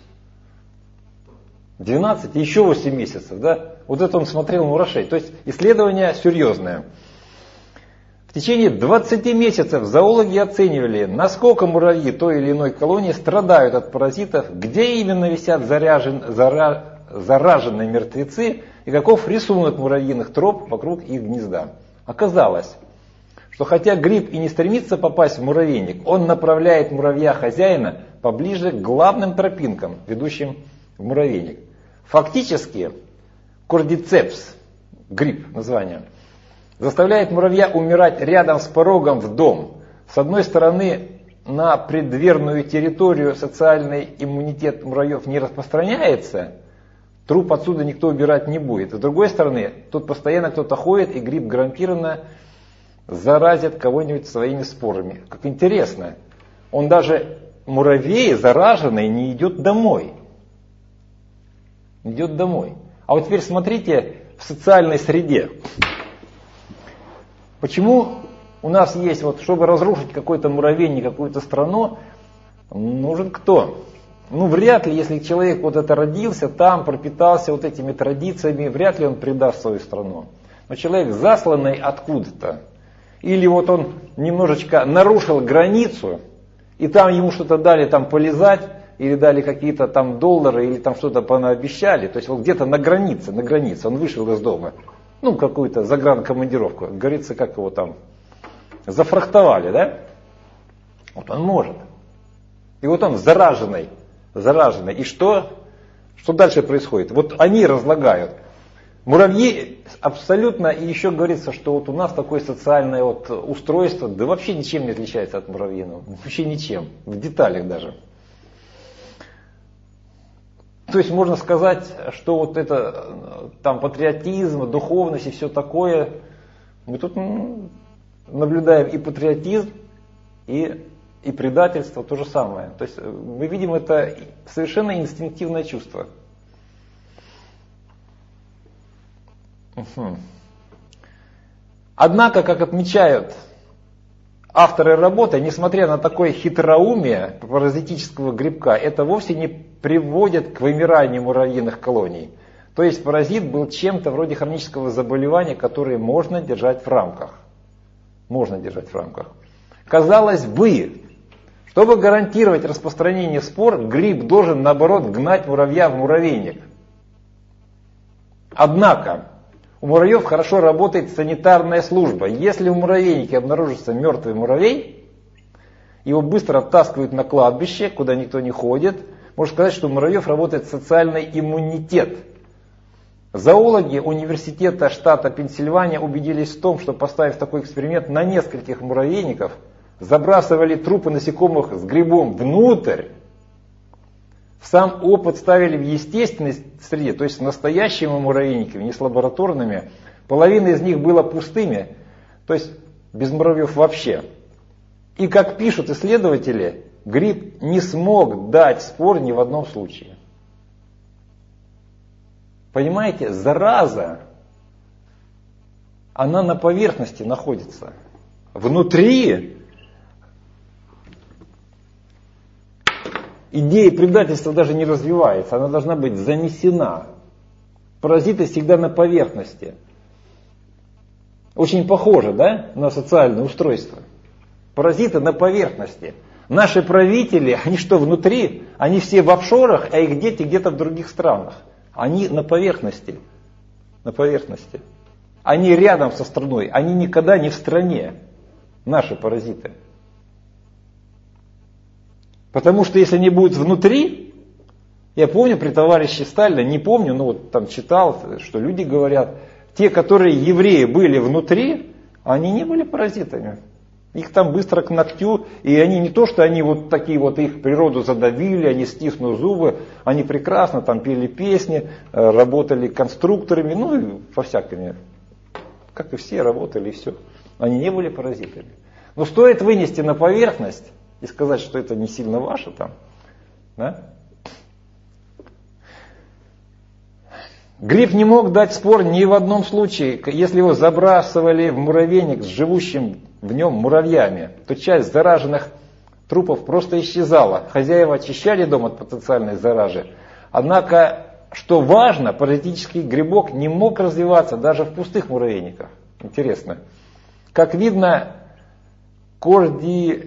12 и еще 8 месяцев, да? Вот это он смотрел мурашей. То есть исследование серьезное. В течение 20 месяцев зоологи оценивали, насколько муравьи той или иной колонии страдают от паразитов, где именно висят зараженные мертвецы и каков рисунок муравьиных троп вокруг их гнезда. Оказалось, что хотя гриб и не стремится попасть в муравейник, он направляет муравья-хозяина поближе к главным тропинкам, ведущим в муравейник. Фактически, кордицепс, гриб название, заставляет муравья умирать рядом с порогом в дом. С одной стороны, на преддверную территорию социальный иммунитет муравьев не распространяется, труп отсюда никто убирать не будет. С другой стороны, тут постоянно кто-то ходит, и гриб гарантированно заразит кого-нибудь своими спорами. Как интересно, он даже, муравей зараженный, не идет домой. Идет домой. А вот теперь смотрите в социальной среде. Почему у нас есть, вот, чтобы разрушить какой-то муравейник, какую-то страну, нужен кто? Вряд ли, если человек вот это родился там, пропитался вот этими традициями, вряд ли он предаст свою страну. Но человек засланный откуда-то, или вот он немножечко нарушил границу, и там ему что-то дали там полизать, или дали какие-то там доллары, или там что-то понаобещали, то есть вот где-то на границе, он вышел из дома, какую-то загранкомандировку, говорится, как его там, зафрахтовали, да? Вот он может. И вот он зараженный. И что дальше происходит? Вот они разлагают. Муравьи абсолютно, и еще говорится, что вот у нас такое социальное вот устройство, да вообще ничем не отличается от муравьиного. Вообще ничем, в деталях даже. То есть можно сказать, что вот это там патриотизм, духовность и все такое. Мы тут наблюдаем и патриотизм, и предательство, то же самое. То есть мы видим это совершенно инстинктивное чувство. Однако, как отмечают авторы работы, несмотря на такое хитроумие паразитического грибка, это вовсе не приводит к вымиранию муравьиных колоний. То есть паразит был чем-то вроде хронического заболевания, которое можно держать в рамках. Можно держать в рамках. Казалось бы, чтобы гарантировать распространение спор, гриб должен, наоборот, гнать муравья в муравейник. Однако, у муравьев хорошо работает санитарная служба. Если в муравейнике обнаружится мертвый муравей, его быстро оттаскивают на кладбище, куда никто не ходит. Можно сказать, что у муравьев работает социальный иммунитет. Зоологи университета штата Пенсильвания убедились в том, что, поставив такой эксперимент на нескольких муравейников, забрасывали трупы насекомых с грибом внутрь, в сам опыт ставили в естественной среде, то есть с настоящими муравейниками, не с лабораторными. Половина из них была пустыми, то есть без муравьев вообще. И, как пишут исследователи, гриб не смог дать спор ни в одном случае. Понимаете, зараза, она на поверхности находится. Внутри идея предательства даже не развивается, она должна быть занесена. Паразиты всегда на поверхности. Очень похоже, да, на социальное устройство. Паразиты на поверхности. Наши правители, они что, внутри? Они все в офшорах, а их дети где-то в других странах. Они на поверхности. На поверхности. Они рядом со страной, они никогда не в стране. Наши паразиты. Потому что если они будут внутри, я помню при товарище Сталина, не помню, но вот там читал, что люди говорят, те, которые евреи были внутри, они не были паразитами. Их там быстро к ногтю, и они не то, что они вот такие вот, их природу задавили, они стиснув зубы, они прекрасно там пели песни, работали конструкторами, ну и по-всякому, как и все работали, и все. Они не были паразитами. Но стоит вынести на поверхность и сказать, что это не сильно ваше там, да? Гриб не мог дать спор ни в одном случае. Если его забрасывали в муравейник с живущим в нем муравьями, то часть зараженных трупов просто исчезала. Хозяева очищали дом от потенциальной заразы. Однако, что важно, паразитический грибок не мог развиваться даже в пустых муравейниках. Интересно. Как видно, кордицепсу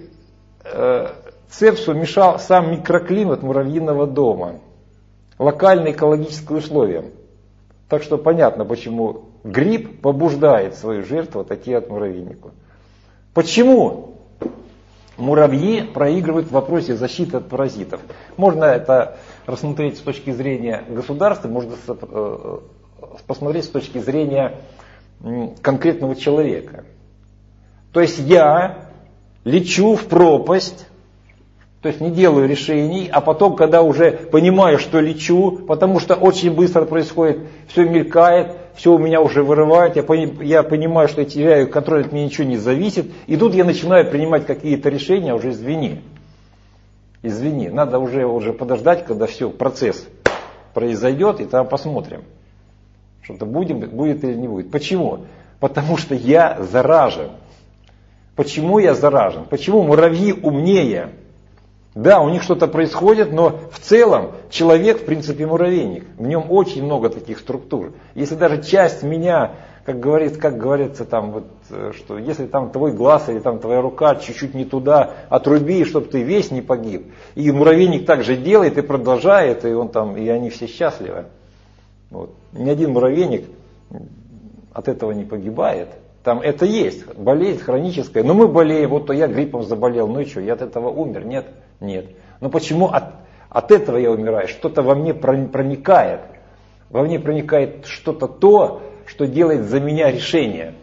мешал сам микроклимат муравьиного дома. Локальные экологические условия. Так что понятно, почему гриб побуждает свою жертву отойти от муравейника. Почему муравьи проигрывают в вопросе защиты от паразитов? Можно это рассмотреть с точки зрения государства, можно посмотреть с точки зрения конкретного человека. То есть я лечу в пропасть, то есть не делаю решений, а потом, когда уже понимаю, что лечу, потому что очень быстро происходит, все мелькает, все у меня уже вырывает, я понимаю, что я теряю контроль, от меня ничего не зависит, и тут я начинаю принимать какие-то решения, уже извини, надо уже подождать, когда все, процесс произойдет, и там посмотрим, что-то будет или не будет. Почему? Потому что я заражен. Почему я заражен? Почему муравьи умнее? Да, у них что-то происходит, но в целом человек, в принципе, муравейник. В нем очень много таких структур. Если даже часть меня, как говорится там, вот, что если там твой глаз или там твоя рука чуть-чуть не туда, отруби, чтобы ты весь не погиб. И муравейник так же делает и продолжает, и они все счастливы. Вот. Ни один муравейник от этого не погибает. Там это есть, болезнь хроническая. Но мы болеем, вот то я гриппом заболел, ну и что, я от этого умер? Нет. Но почему от этого я умираю? Что-то во мне проникает. Во мне проникает что-то то, что делает за меня решение.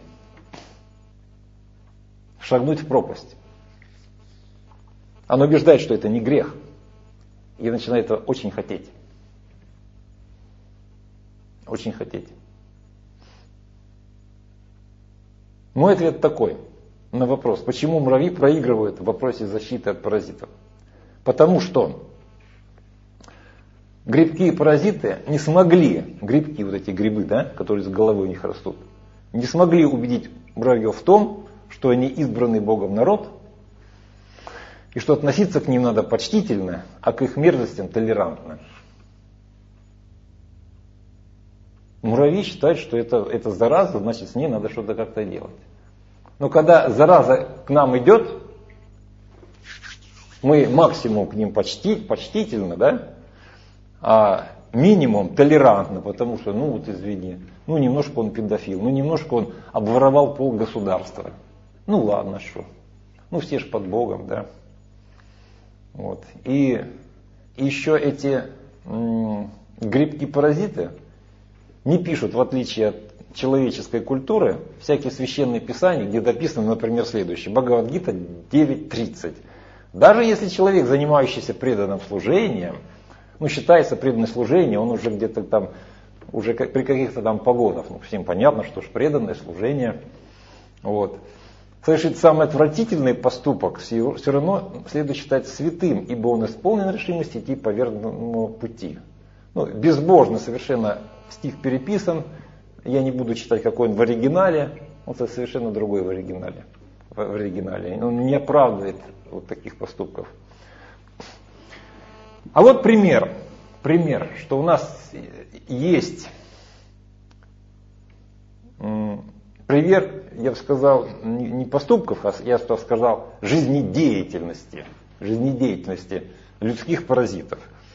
Шагнуть в пропасть. Оно убеждает, что это не грех. И я начинаю этого очень хотеть. Очень хотеть. Мой ответ такой на вопрос, почему муравьи проигрывают в вопросе защиты от паразитов. Потому что грибки и паразиты не смогли, грибки, вот эти грибы, да, которые с головы у них растут, не смогли убедить муравьев в том, что они избранный Богом народ, и что относиться к ним надо почтительно, а к их мерзостям толерантно. Муравей считает, что это зараза, значит с ней надо что-то как-то делать. Но когда зараза к нам идет, мы максимум к ним почтительно, да? А минимум толерантно, потому что, ну вот извини, ну немножко он педофил, ну немножко он обворовал полгосударства. Ну ладно, что? Ну все ж под Богом, да? Вот. И еще эти грибки-паразиты не пишут, в отличие от человеческой культуры, всякие священные писания, где написано, например, следующее. Бхагавад-гита 9.30. Даже если человек, занимающийся преданным служением, ну, считается преданное служение, он уже где-то там, уже при каких-то там погонах, ну, всем понятно, что ж преданное служение, вот, совершит самый отвратительный поступок, все равно следует считать святым, ибо он исполнен решимости идти по верному пути. Ну, безбожно совершенно стих переписан, я не буду читать, какой он в оригинале, он совершенно другой в оригинале. Он не оправдывает вот таких поступков. А вот пример, что у нас есть пример, я бы сказал, не поступков, а я бы сказал жизнедеятельности людских паразитов.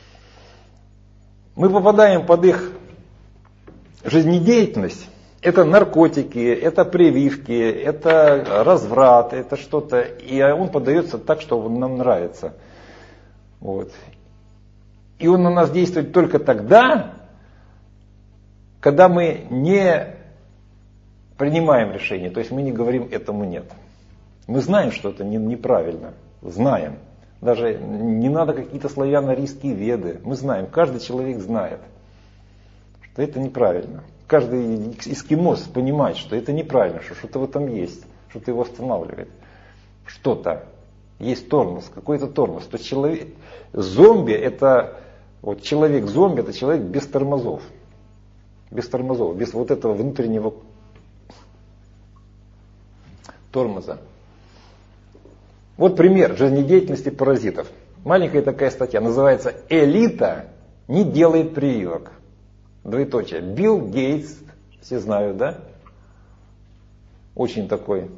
Мы попадаем под их жизнедеятельность. Это наркотики, это прививки, это разврат, это что-то. И он подается так, что он нам нравится. Вот. И он на нас действует только тогда, когда мы не принимаем решение. То есть мы не говорим этому нет. Мы знаем, что это неправильно. Знаем. Даже не надо какие-то славяно-арийские веды. Мы знаем, каждый человек знает, что это неправильно. Каждый эскимос понимает, что это неправильно, что что-то в этом есть, что-то его останавливает. Что-то. Есть тормоз, какой-то тормоз. То есть зомби это, вот человек-зомби это человек без тормозов. Без тормозов, без вот этого внутреннего тормоза. Вот пример жизнедеятельности паразитов. Маленькая такая статья, называется «Элита не делает прививок». Двоеточие. Билл Гейтс, все знают, да? Очень такой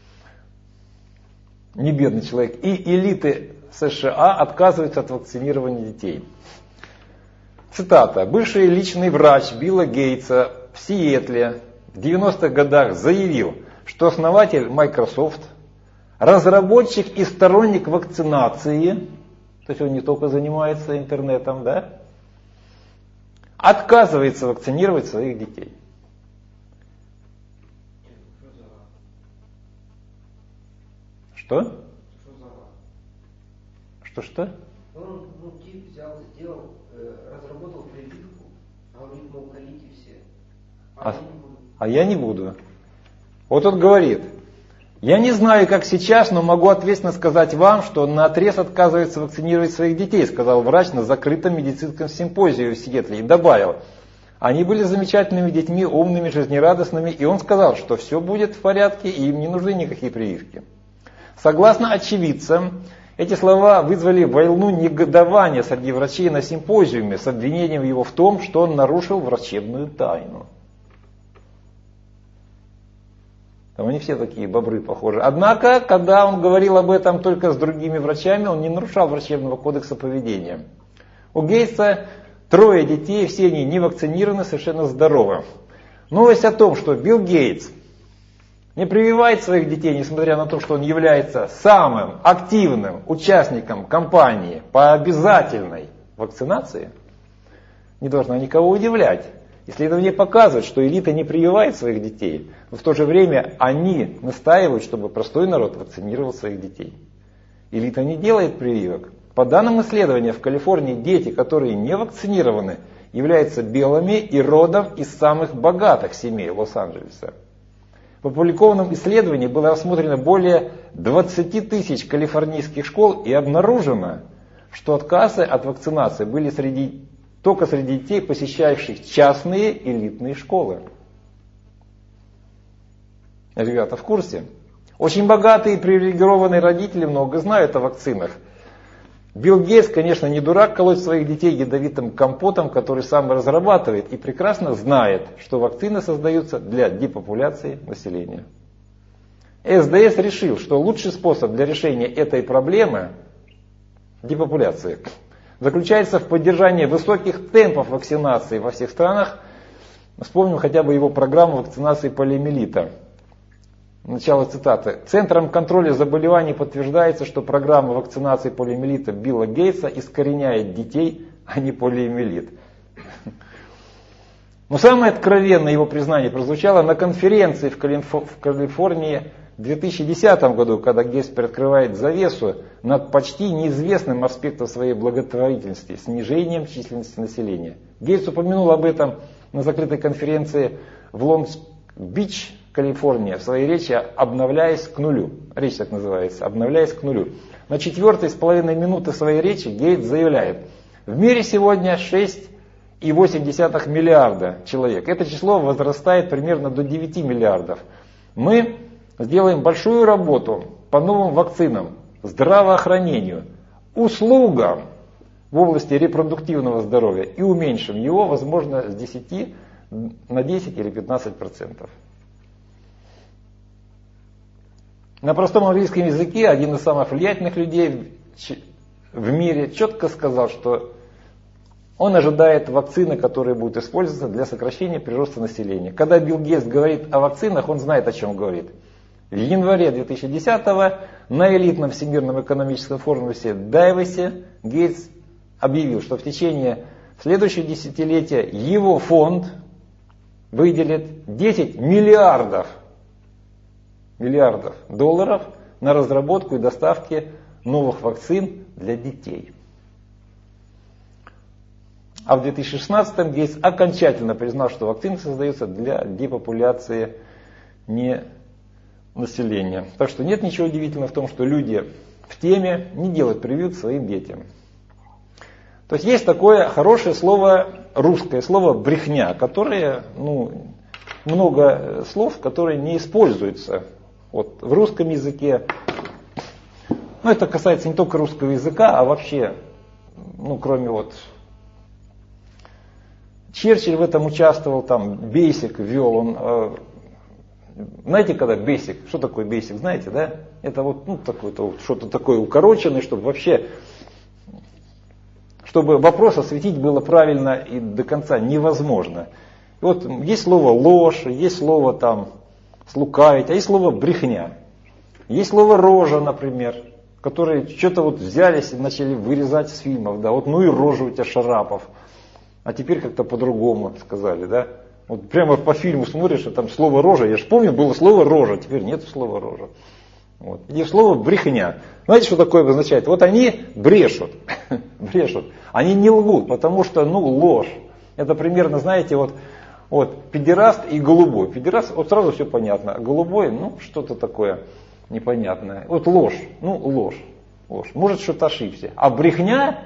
небедный человек. И элиты США отказываются от вакцинирования детей. Цитата. Бывший личный врач Билла Гейтса в Сиэтле в 90-х годах заявил, что основатель Microsoft, разработчик и сторонник вакцинации, то есть он не только занимается интернетом, да? Отказывается вакцинировать своих детей. Что? Что? Он тип взял, сделал, разработал прививку, а он говорит, мол, колите все. А я не буду. Вот он говорит, я не знаю, как сейчас, но могу ответственно сказать вам, что он наотрез отказывается вакцинировать своих детей, сказал врач на закрытом медицинском симпозиуме в Сиэтле и добавил, они были замечательными детьми, умными, жизнерадостными, и он сказал, что все будет в порядке и им не нужны никакие прививки. Согласно очевидцам, эти слова вызвали волну негодования среди врачей на симпозиуме с обвинением его в том, что он нарушил врачебную тайну. Там они все такие бобры похожи. Однако, когда он говорил об этом только с другими врачами, он не нарушал врачебного кодекса поведения. У Гейтса 3 детей, все они не вакцинированы, совершенно здоровы. Новость о том, что Билл Гейтс не прививает своих детей, несмотря на то, что он является самым активным участником кампании по обязательной вакцинации, не должна никого удивлять. Исследования показывают, что элита не прививает своих детей, но в то же время они настаивают, чтобы простой народ вакцинировал своих детей. Элита не делает прививок. По данным исследования, в Калифорнии дети, которые не вакцинированы, являются белыми и родом из самых богатых семей Лос-Анджелеса. В опубликованном исследовании было осмотрено более 20 тысяч калифорнийских школ и обнаружено, что отказы от вакцинации были только среди детей, посещающих частные элитные школы. Ребята в курсе? Очень богатые и привилегированные родители много знают о вакцинах. Билл Гейтс, конечно, не дурак колоть своих детей ядовитым компотом, который сам разрабатывает, и прекрасно знает, что вакцины создаются для депопуляции населения. СДС решил, что лучший способ для решения этой проблемы депопуляции заключается в поддержании высоких темпов вакцинации во всех странах. Вспомним хотя бы его программу вакцинации полиомиелита. Начало цитаты. Центром контроля заболеваний подтверждается, что программа вакцинации полиомиелита Билла Гейтса искореняет детей, а не полиомиелит. Но самое откровенное его признание прозвучало на конференции в Калифорнии в 2010 году, когда Гейтс приоткрывает завесу над почти неизвестным аспектом своей благотворительности – снижением численности населения. Гейтс упомянул об этом на закрытой конференции в Лонг-Бич, Калифорния, в своей речи «Обновляясь к нулю». Речь так называется «Обновляясь к нулю». На 4,5 минуты своей речи Гейтс заявляет: в мире сегодня 6,8 миллиарда человек. Это число возрастает примерно до 9 миллиардов. Мы сделаем большую работу по новым вакцинам, здравоохранению, услугам в области репродуктивного здоровья и уменьшим его, возможно, с 10 на 10 или 15%. На простом английском языке один из самых влиятельных людей в мире четко сказал, что он ожидает вакцины, которые будут использоваться для сокращения прироста населения. Когда Билл Гейтс говорит о вакцинах, он знает, о чем говорит. В январе 2010-го на элитном Всемирном экономическом форуме в Давосе Гейтс объявил, что в течение следующего десятилетия его фонд выделит 10 миллиардов долларов на разработку и доставку новых вакцин для детей. А в 2016-м Гейтс окончательно признал, что вакцины создаются для депопуляции населения. Так что нет ничего удивительного в том, что люди в теме не делают прививок своим детям. То есть есть такое хорошее слово, русское слово брехня, которое, много слов, которые не используются в русском языке. Но это касается не только русского языка, а вообще, кроме Черчилль в этом участвовал, там basic ввел, он, знаете, когда basic, что такое basic, знаете, да? Это что-то такое укороченное, чтобы вопрос осветить было правильно и до конца невозможно. И есть слово ложь, есть слово слукавить, а есть слово брехня. Есть слово рожа, например, которые что-то взялись и начали вырезать с фильмов, да, и рожа у тебя, Шарапов. А теперь как-то по-другому сказали, да. Прямо по фильму смотришь, и там слово рожа, я же помню, было слово рожа, теперь нет слова рожа. И слово брехня. Знаете, что такое обозначает? Они брешут, брешут. Они не лгут, потому что, ложь. Это примерно, знаете, педераст и голубой. Педераст, сразу все понятно, а голубой, что-то такое непонятное. Ложь, ложь. Может, что-то ошибся. А брехня,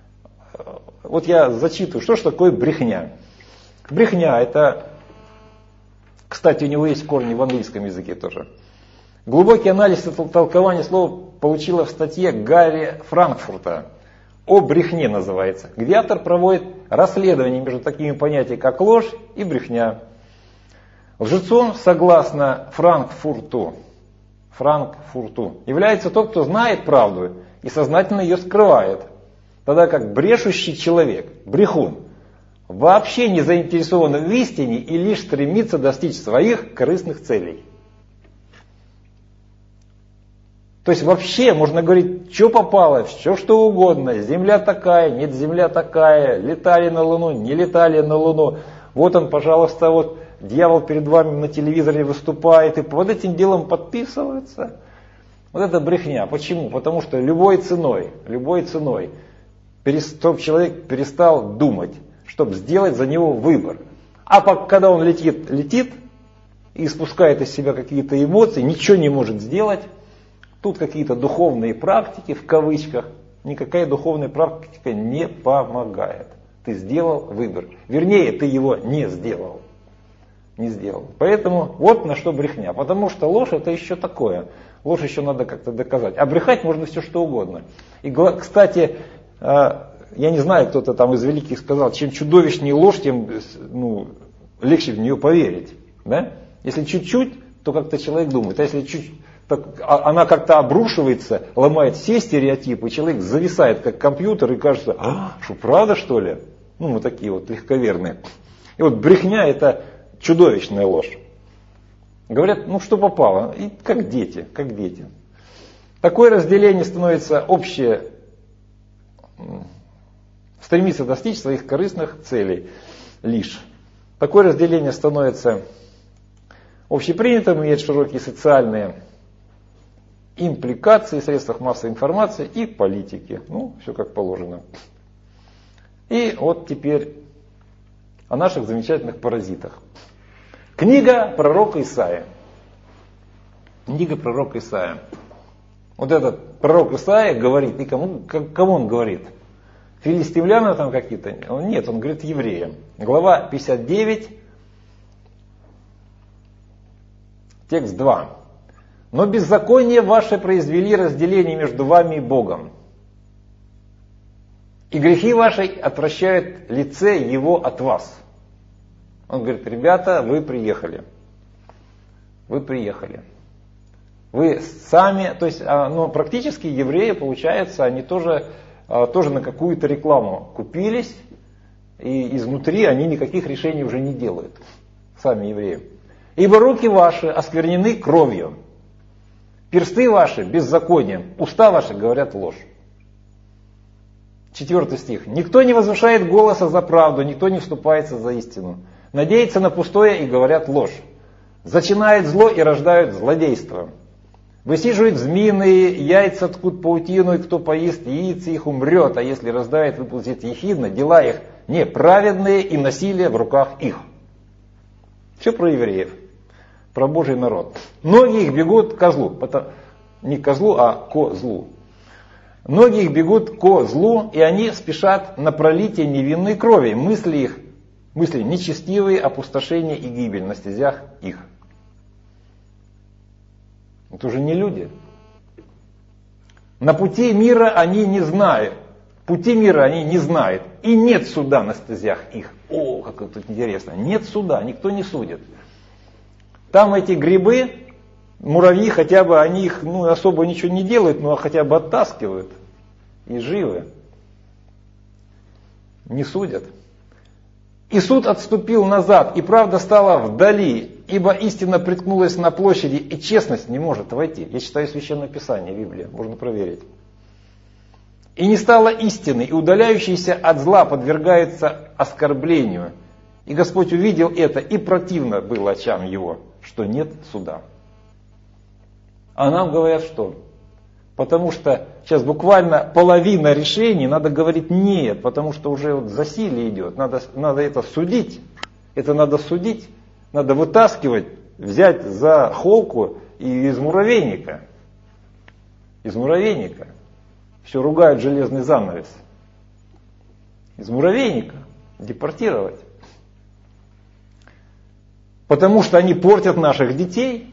я зачитываю, что же такое брехня. Брехня, это, кстати, у него есть корни в английском языке тоже. Глубокий анализ и толкование слова получила в статье Гарри Франкфурта. О брехне называется, где автор проводит расследование между такими понятиями, как ложь и брехня. Лжецом, согласно Франкфурту, является тот, кто знает правду и сознательно ее скрывает, тогда как брешущий человек, брехун, вообще не заинтересован в истине и лишь стремится достичь своих корыстных целей. То есть вообще можно говорить, что попало, все что угодно, земля такая, нет земля такая, летали на Луну, не летали на Луну, он, пожалуйста, дьявол перед вами на телевизоре выступает и под этим делом подписывается. Это брехня. Почему? Потому что любой ценой, чтобы человек перестал думать, чтобы сделать за него выбор. А когда он летит и испускает из себя какие-то эмоции, ничего не может сделать, тут какие-то духовные практики, в кавычках, никакая духовная практика не помогает. Ты сделал выбор. Вернее, ты его не сделал. Не сделал. Поэтому вот на что брехня. Потому что ложь это еще такое. Ложь еще надо как-то доказать. А брехать можно все что угодно. И, кстати, я не знаю, кто-то там из великих сказал, чем чудовищнее ложь, тем легче в нее поверить. Да? Если чуть-чуть, то как-то человек думает. А если чуть так, она как-то обрушивается, ломает все стереотипы, человек зависает как компьютер и кажется, что правда что ли? Мы такие вот легковерные. И вот брехня это чудовищная ложь. Говорят, что попало, и как дети, как дети. Такое разделение становится общее, стремится достичь своих корыстных целей лишь. Такое разделение становится общепринятым, имеет широкие социальные импликации в средствах массовой информации и политики. Все как положено. И вот теперь о наших замечательных паразитах. Книга пророка Исаия. Книга пророка Исаия. Вот этот пророк Исаия говорит, и кому он говорит? Филистимлянам там какие-то? Нет, он говорит евреям. Глава 59, текст 2. Но беззаконие ваше произвели разделение между вами и Богом. И грехи ваши отвращают лице Его от вас. Он говорит, ребята, вы приехали. Вы приехали. Вы сами, то есть, практически евреи, получается, они тоже на какую-то рекламу купились, и изнутри они никаких решений уже не делают. Сами евреи. Ибо руки ваши осквернены кровью, персты ваши беззаконием, уста ваши говорят ложь. 4 стих. Никто не возвышает голоса за правду, никто не вступается за истину. Надеются на пустое и говорят ложь. Зачинают зло и рождают злодейство. Высиживают змеиные яйца, ткут паутину, и кто поест яиц их умрет, а если раздает, выползет ехидно, дела их неправедные и насилие в руках их. Все про евреев, про Божий народ. Многие их бегут к козлу, не к козлу, а ко злу. Многие их бегут ко злу, и они спешат на пролитие невинной крови. Мысли нечестивые, опустошение и гибель на стезях их. Это уже не люди. На пути мира они не знают. Пути мира они не знают. И нет суда на стезях их. О, как это интересно. Нет суда, никто не судит. Там эти грибы, муравьи, хотя бы они их особо ничего не делают, но хотя бы оттаскивают. И живы. Не судят. И суд отступил назад, и правда стала вдали, ибо истина приткнулась на площади, и честность не может войти. Я читаю Священное Писание, Библия, можно проверить. И не стало истины, и удаляющиеся от зла подвергаются оскорблению. И Господь увидел это, и противно было очам его, что нет суда. А нам говорят что? Потому что сейчас буквально половина решений надо говорить нет, потому что уже засилие идет. Надо это судить. Это надо судить. Надо вытаскивать, взять за холку и из муравейника. Из муравейника. Все ругают железный занавес. Из муравейника депортировать. Потому что они портят наших детей.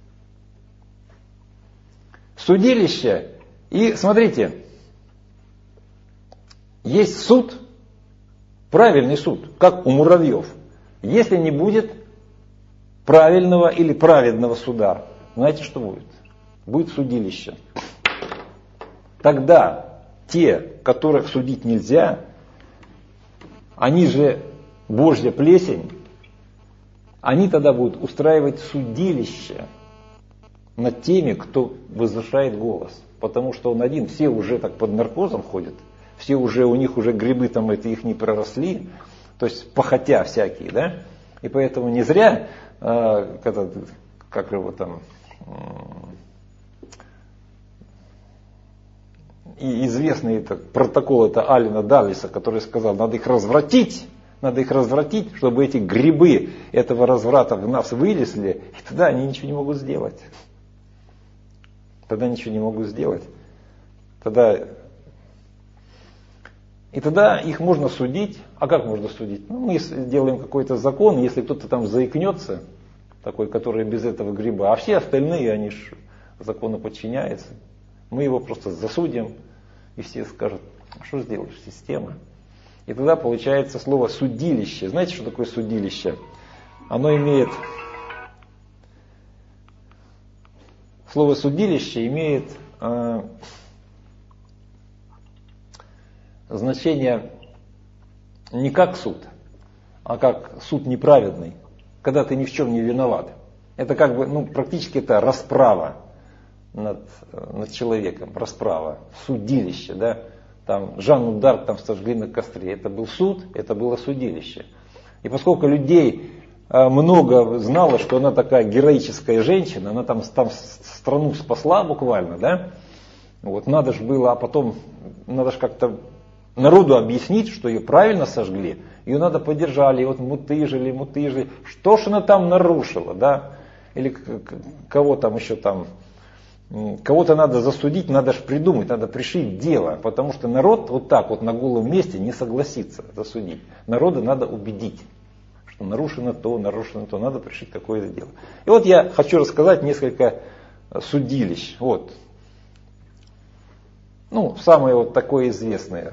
Судилище. И смотрите, есть суд, правильный суд, как у муравьев. Если не будет правильного или праведного суда, знаете, что будет? Будет судилище. Тогда те, которых судить нельзя, они же Божья плесень, они тогда будут устраивать судилище над теми, кто возвышает голос. Потому что он один, все уже так под наркозом ходят, все уже, у них уже грибы там это их не проросли, то есть похотя всякие, да? И поэтому не зря, как его там, и известный протокол это Алина Даллиса, который сказал, надо их развратить, чтобы эти грибы этого разврата в нас вылезли, и тогда они ничего не могут сделать. Тогда И тогда их можно судить. А как можно судить? Ну, мы делаем какой-то закон, если кто-то там заикнется, такой, который без этого гриба, а все остальные, они же закону подчиняются, мы его просто засудим, и все скажут, что сделаешь, система. И тогда получается слово судилище. Знаете, что такое судилище? Оно имеет... Слово судилище имеет значение не как суд, а как суд неправедный, когда ты ни в чем не виноват. Это как бы, практически это расправа над человеком, расправа, судилище, да. Там Жанну д'Арк там сожгли на костре. Это был суд, это было судилище. И поскольку людей много знало, что она такая героическая женщина, она там страну спасла буквально, да, вот надо же было, а потом надо же как-то народу объяснить, что ее правильно сожгли, ее надо поддержали, и вот мутыжили, что ж она там нарушила, да, или кого там еще там, кого-то надо засудить, надо же придумать, надо пришить дело, потому что народ вот так вот на голом месте не согласится засудить, народа надо убедить. Нарушено то, надо пришить какое-то дело. И вот я хочу рассказать несколько судилищ. Вот. Самое вот такое известное.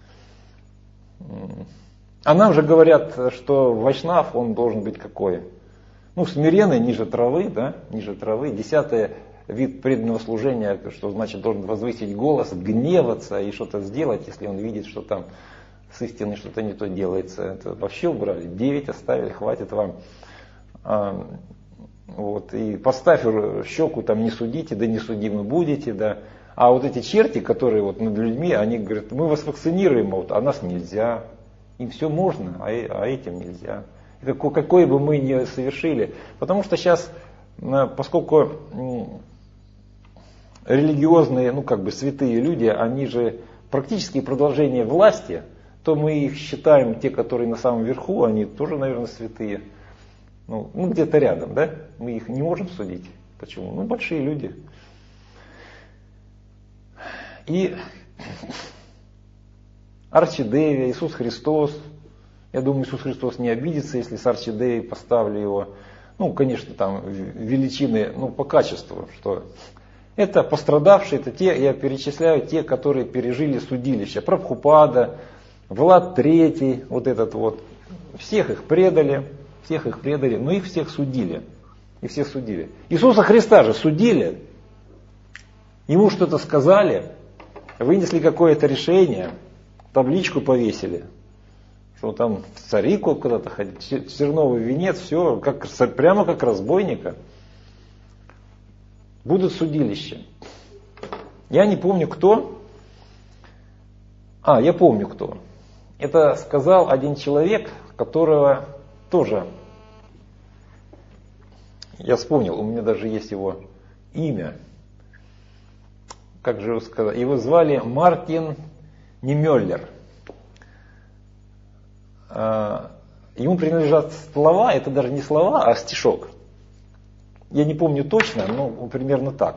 А нам же говорят, что вайшнав, он должен быть какой? Смиренный, ниже травы, да, ниже травы. 10-й вид преданного служения, что значит должен возвысить голос, гневаться и что-то сделать, если он видит, что там с истиной что-то не то делается. Это вообще убрали. 9 оставили, хватит вам. Вот. И поставь щеку, там не судите, да не судимы будете, да. А вот эти черти, которые вот над людьми, они говорят, мы вас вакцинируем, а нас нельзя. Им все можно, а этим нельзя. И какое бы мы ни совершили. Потому что сейчас, поскольку религиозные, святые люди, они же практически продолжение власти, то мы их считаем, те, которые на самом верху, они тоже, наверное, святые. Где-то рядом, да? Мы их не можем судить. Почему? Большие люди. И Арчи-Деви, Иисус Христос. Я думаю, Иисус Христос не обидится, если с Арчи-Деви поставлю его. Конечно, там величины, по качеству, что это пострадавшие, это те, я перечисляю, те, которые пережили судилище. Прабхупада, Влад III, вот этот вот, всех их предали, но их всех судили. И всех судили. Иисуса Христа же судили, ему что-то сказали, вынесли какое-то решение, табличку повесили, что там в цари куда-то ходить, терновый венец, все, прямо как разбойника. Будут судилища. Я не помню кто. Я помню кто. Это сказал один человек, которого тоже, я вспомнил, у меня даже есть его имя. Как же его сказать? Его звали Мартин Немеллер. Ему принадлежат слова, это даже не слова, а стишок. Я не помню точно, но примерно так.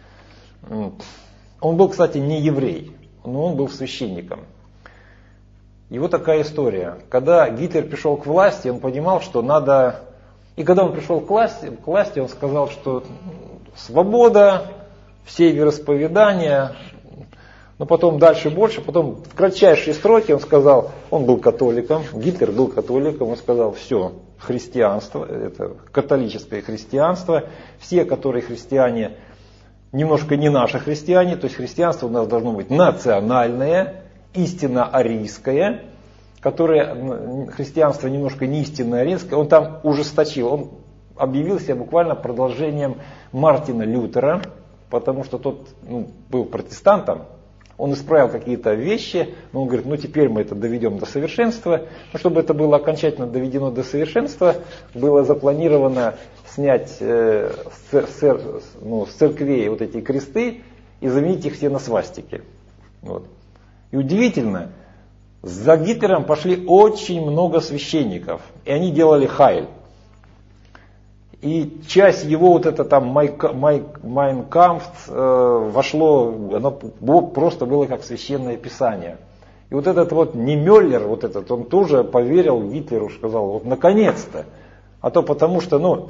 Он был, кстати, не еврей, но он был священником. И вот такая история. Когда Гитлер пришел к власти, он понимал, что надо... И когда он пришел к власти, он сказал, что свобода, все вероисповедания, но потом дальше больше, потом в кратчайшие сроки он сказал, он был католиком, Гитлер был католиком, он сказал, все, христианство, это католическое христианство, все, которые христиане, немножко не наши христиане, то есть христианство у нас должно быть национальное, истинно арийское, которое христианство немножко не истинно арийское, он там ужесточил, он объявил себя буквально продолжением Мартина Лютера, потому что тот был протестантом, он исправил какие-то вещи, но он говорит, теперь мы это доведем до совершенства. Но чтобы это было окончательно доведено до совершенства, было запланировано снять с церквей вот эти кресты и заменить их все на свастики. Вот. И удивительно, за Гитлером пошли очень много священников, и они делали хайль. И часть его вот это там Mein Kampf вошло, оно просто было как священное писание. И вот этот вот Немеллер, вот этот, он тоже поверил Гитлеру, сказал, вот наконец-то. А то потому что, ну,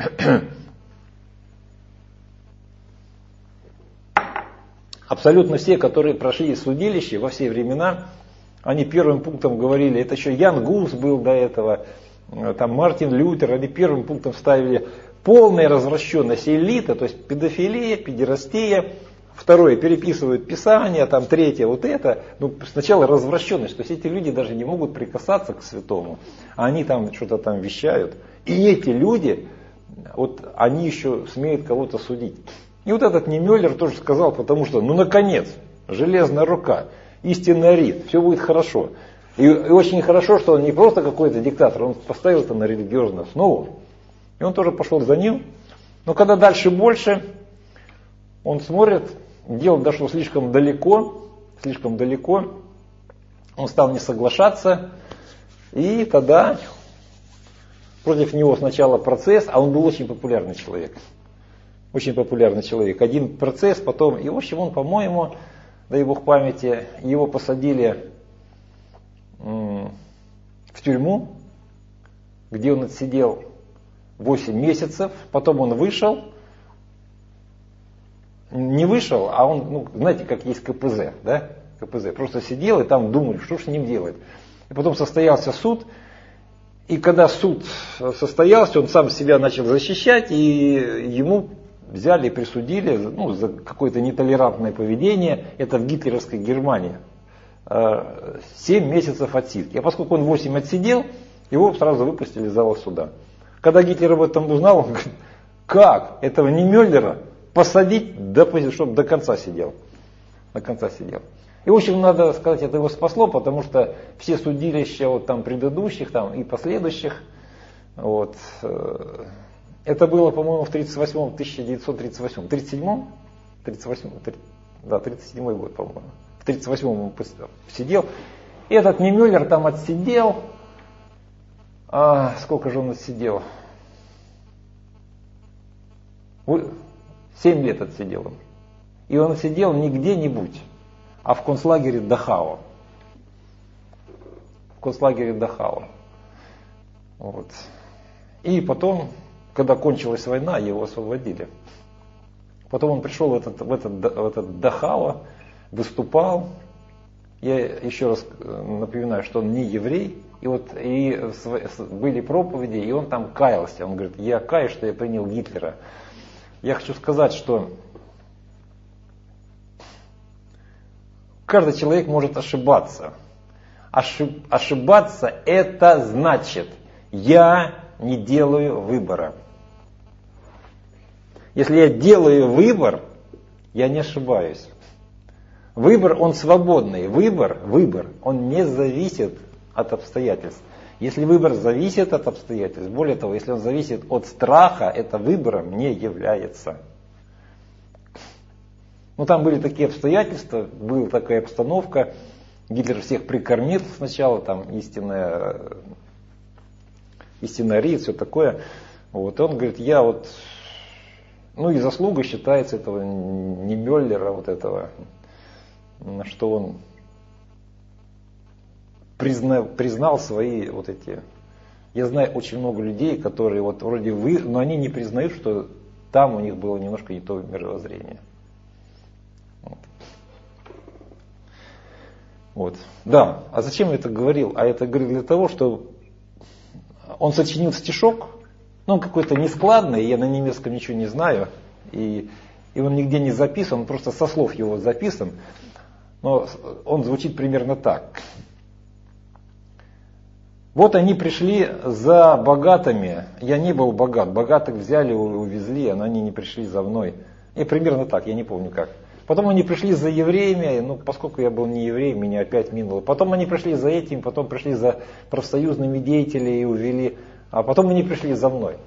абсолютно все, которые прошли судилище во все времена, они первым пунктом говорили, это еще Ян Гус был до этого, там Мартин Лютер, они первым пунктом ставили полная развращенность элиты, то есть педофилия, педерастия. Второе, переписывают Писание, там третье, вот это. Ну, сначала развращенность, то есть эти люди даже не могут прикасаться к святому, а они там что-то там вещают. И эти люди, вот они еще смеют кого-то судить. И вот этот Немеллер тоже сказал, потому что, ну наконец, железная рука, истинный арит, все будет хорошо. И очень хорошо, что он не просто какой-то диктатор, он поставил это на религиозную основу. И он тоже пошел за ним. Но когда дальше больше, он смотрит, дело дошло слишком далеко, он стал не соглашаться, и тогда против него сначала процесс, а он был очень популярный человек. Очень популярный человек. Один процесс, потом, и в общем он, по-моему, дай бог памяти, его посадили в тюрьму, где он отсидел 8 месяцев, потом он вышел, не вышел, а он, ну, знаете, как есть КПЗ, да? КПЗ, просто сидел и там думали, что ж с ним делать. И потом состоялся суд, и когда суд состоялся, он сам себя начал защищать, и ему взяли и присудили, ну, за какое-то нетолерантное поведение, это в гитлеровской Германии, 7 месяцев отсидки. А поскольку он 8 отсидел, его сразу выпустили из зала суда. Когда Гитлер об этом узнал, он говорит, как этого Немеллера посадить, чтобы до конца сидел. До конца сидел. И, в общем, надо сказать, это его спасло, потому что все судилища вот, там, предыдущих там, и последующих, вот, это было, по-моему, в 1938, 37-м, 37-й год, по-моему. В 1938-м он сидел. И этот Немеллер там отсидел. Сколько же он отсидел? 7 лет отсидел он. И он отсидел не где-нибудь, а в концлагере Дахау. В концлагере Дахау. Вот. И потом, когда кончилась война, его освободили. Потом он пришел в этот Дахау, выступал. Я еще раз напоминаю, что он не еврей. И вот были проповеди, и он там каялся. Он говорит, я каюсь, что я принял Гитлера. Я хочу сказать, что каждый человек может ошибаться. Ошибаться это значит, я не делаю выбора. Если я делаю выбор, я не ошибаюсь. Выбор, он свободный. Выбор, он не зависит от обстоятельств. Если выбор зависит от обстоятельств, более того, если он зависит от страха, это выбором не является. Ну там были такие обстоятельства, была такая обстановка, Гитлер всех прикормил сначала, там истинная арит, все такое. Вот, и он говорит, я вот, ну и заслуга считается этого Немеллера, вот этого, что он признал свои вот эти. Я знаю очень много людей, которые вот вроде но они не признают, что там у них было немножко не то мировоззрение. Вот. Да, а зачем я это говорил? А это говорил для того, что он сочинил стишок, но он какой-то нескладный, я на немецком ничего не знаю, и он нигде не записан, он просто со слов его записан, но он звучит примерно так. Вот они пришли за богатыми, я не был богат, богатых взяли, увезли, но они не пришли за мной. И примерно так, я не помню как. Потом они пришли за евреями, ну поскольку я был не еврей, меня опять минуло. Потом они пришли за этим, потом пришли за профсоюзными деятелями и увели, а потом они пришли за мной.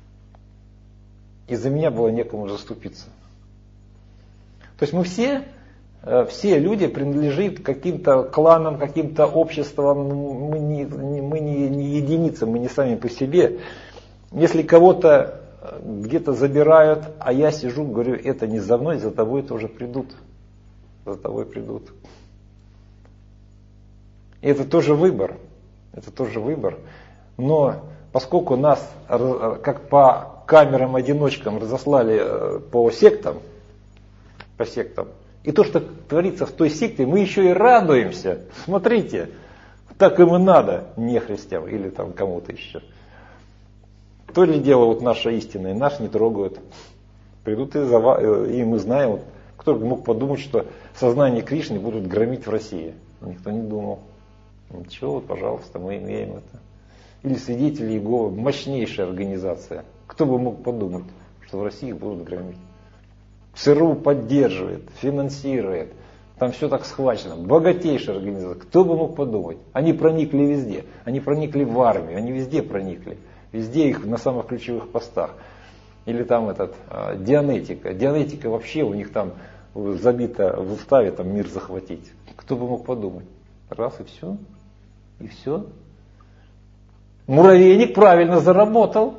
И за меня было некому заступиться. То есть мы все люди принадлежат каким-то кланам, каким-то обществам, мы не единицы, мы не сами по себе. Если кого-то где-то забирают, а я сижу, говорю, это не за мной, за тобой тоже придут. За тобой придут. И это тоже выбор. Это тоже выбор. Но поскольку нас как по камерам-одиночкам разослали по сектам, и то, что творится в той секте, мы еще и радуемся. Смотрите, так им и надо, нехристям или там кому-то еще. То ли дело вот наша истина, и наш не трогают. Придут и мы знаем, вот, кто мог подумать, что сознание Кришны будут громить в России. Никто не думал. Ничего, вот, пожалуйста, мы имеем это. Или свидетели Иеговы, мощнейшая организация. Кто бы мог подумать, что в России будут громить. ЦРУ поддерживает, финансирует. Там все так схвачено. Богатейшая организация. Кто бы мог подумать? Они проникли везде. Они проникли в армию. Они везде проникли. Везде их на самых ключевых постах. Или там Дианетика. Дианетика вообще у них там забита в уставе там мир захватить. Кто бы мог подумать? Раз и все. И все. Муравейник правильно заработал.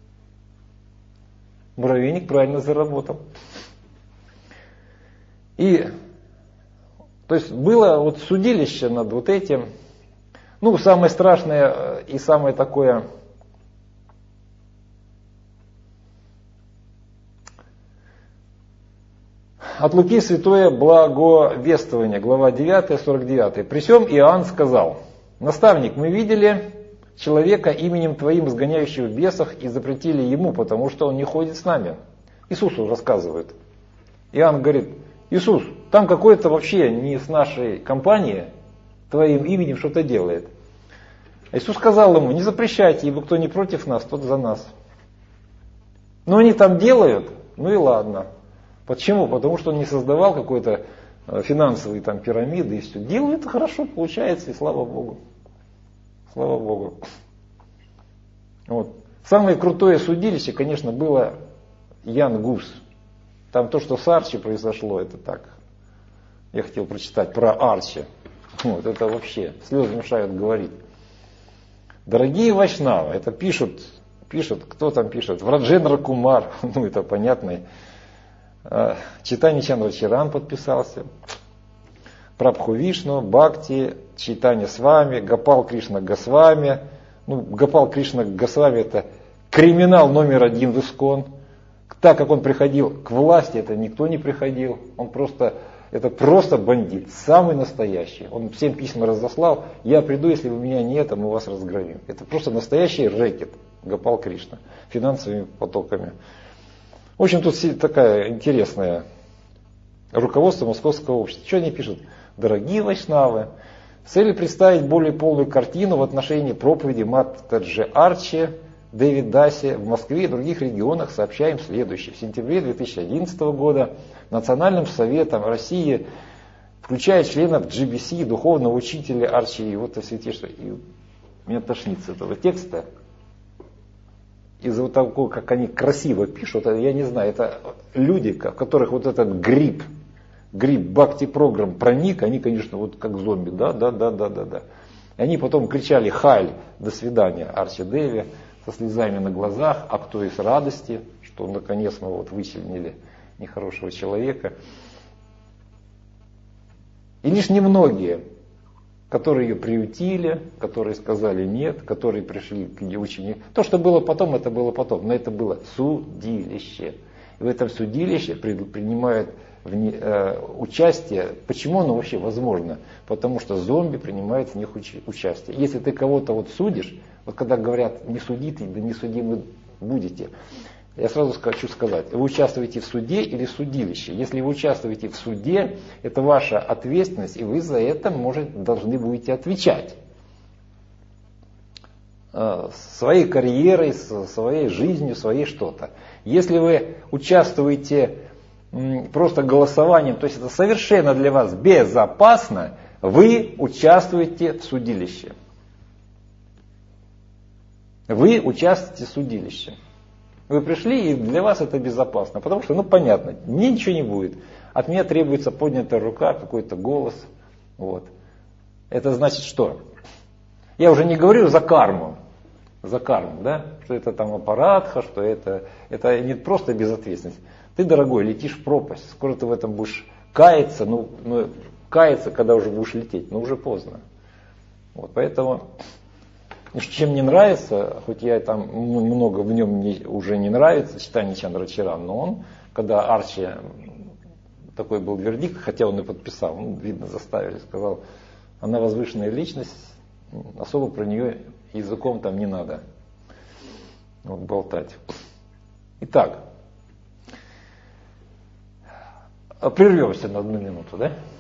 Муравейник правильно заработал. И, то есть, было вот судилище над вот этим. Ну, самое страшное и самое такое... От Луки святое благовествование, глава 9, 49. «При сем Иоанн сказал: наставник, мы видели человека именем Твоим, изгоняющего бесов, и запретили ему, потому что он не ходит с нами». Иисусу рассказывают. Иоанн говорит: Иисус, там какой-то вообще не с нашей компании Твоим именем что-то делает. А Иисус сказал ему: не запрещайте, ибо кто не против нас, тот за нас. Но они там делают, ну и ладно. Почему? Потому что он не создавал какой-то финансовые там пирамиды и все. Делает хорошо, получается, и слава Богу. Слава Богу. Вот. Самое крутое судилище, конечно, было Ян Гус. Там то, что с Арчи произошло, это так. Я хотел прочитать про Арчи. Вот, это вообще слезы мешают говорить. Дорогие вайшнавы, это пишут, кто там пишет? Враджендра Кумар, ну это понятно. Чайтанья Чандрачаран подписался. Прабху Вишну, Бхакти, Чайтанья Свами, Гопал Кришна Госвами. Ну, Гопал Кришна Госвами это криминал номер один в ИСККОН. Так как он приходил к власти, это никто не приходил. Это просто бандит, самый настоящий. Он всем письма разослал: я приду, если у меня нет, мы вас разгромим. Это просто настоящий рэкет Гопал Кришна финансовыми потоками. В общем, тут такая интересная руководство Московского общества. Что они пишут? Дорогие вайшнавы, с целью представить более полную картину в отношении проповеди Матаджи Арчи, Дэвид Даси в Москве и других регионах сообщаем следующее. В сентябре 2011 года Национальным советом России, включая членов GBC, духовного учителя Арчи, и вот святейшего, и меня тошнит с этого текста. Из-за вот того, как они красиво пишут, я не знаю, это люди, в которых вот этот гриб бхакти-программ проник, они, конечно, вот как зомби, да. И они потом кричали: «Халь, до свидания, Арчи Деви», со слезами на глазах, а кто из радости, что наконец мы вот вычленили нехорошего человека. И лишь немногие, которые ее приютили, которые сказали нет, которые пришли к ученику. То, что было потом, это было потом, но это было судилище. И в этом судилище принимают участие. Почему оно вообще возможно? Потому что зомби принимают в них участие. Если ты кого-то вот судишь, вот когда говорят не судите, да не судимы будете, я сразу хочу сказать, вы участвуете в суде или в судилище. Если вы участвуете в суде, это ваша ответственность, и вы за это, должны будете отвечать. Своей карьерой, своей жизнью, своей что-то. Если вы участвуете просто голосованием, то есть это совершенно для вас безопасно, вы участвуете в судилище. Вы участвуете в судилище. Вы пришли, и для вас это безопасно, потому что, понятно, мне ничего не будет. От меня требуется поднятая рука, какой-то голос. Вот. Это значит что? Я уже не говорю за карму, да? Что это там аппаратха, что это не просто безответственность. Ты, дорогой, летишь в пропасть, скоро ты в этом будешь каяться, каяться, когда уже будешь лететь, но уже поздно. Вот, поэтому, чем не нравится, хоть я там много в нем уже не нравится, читание Чандрачаран, но он, когда Арчи, такой был вердикт, хотя он и подписал, видно, заставили, сказал, она возвышенная личность, особо про нее языком там не надо болтать. Итак, прервемся на 1 минуту, да?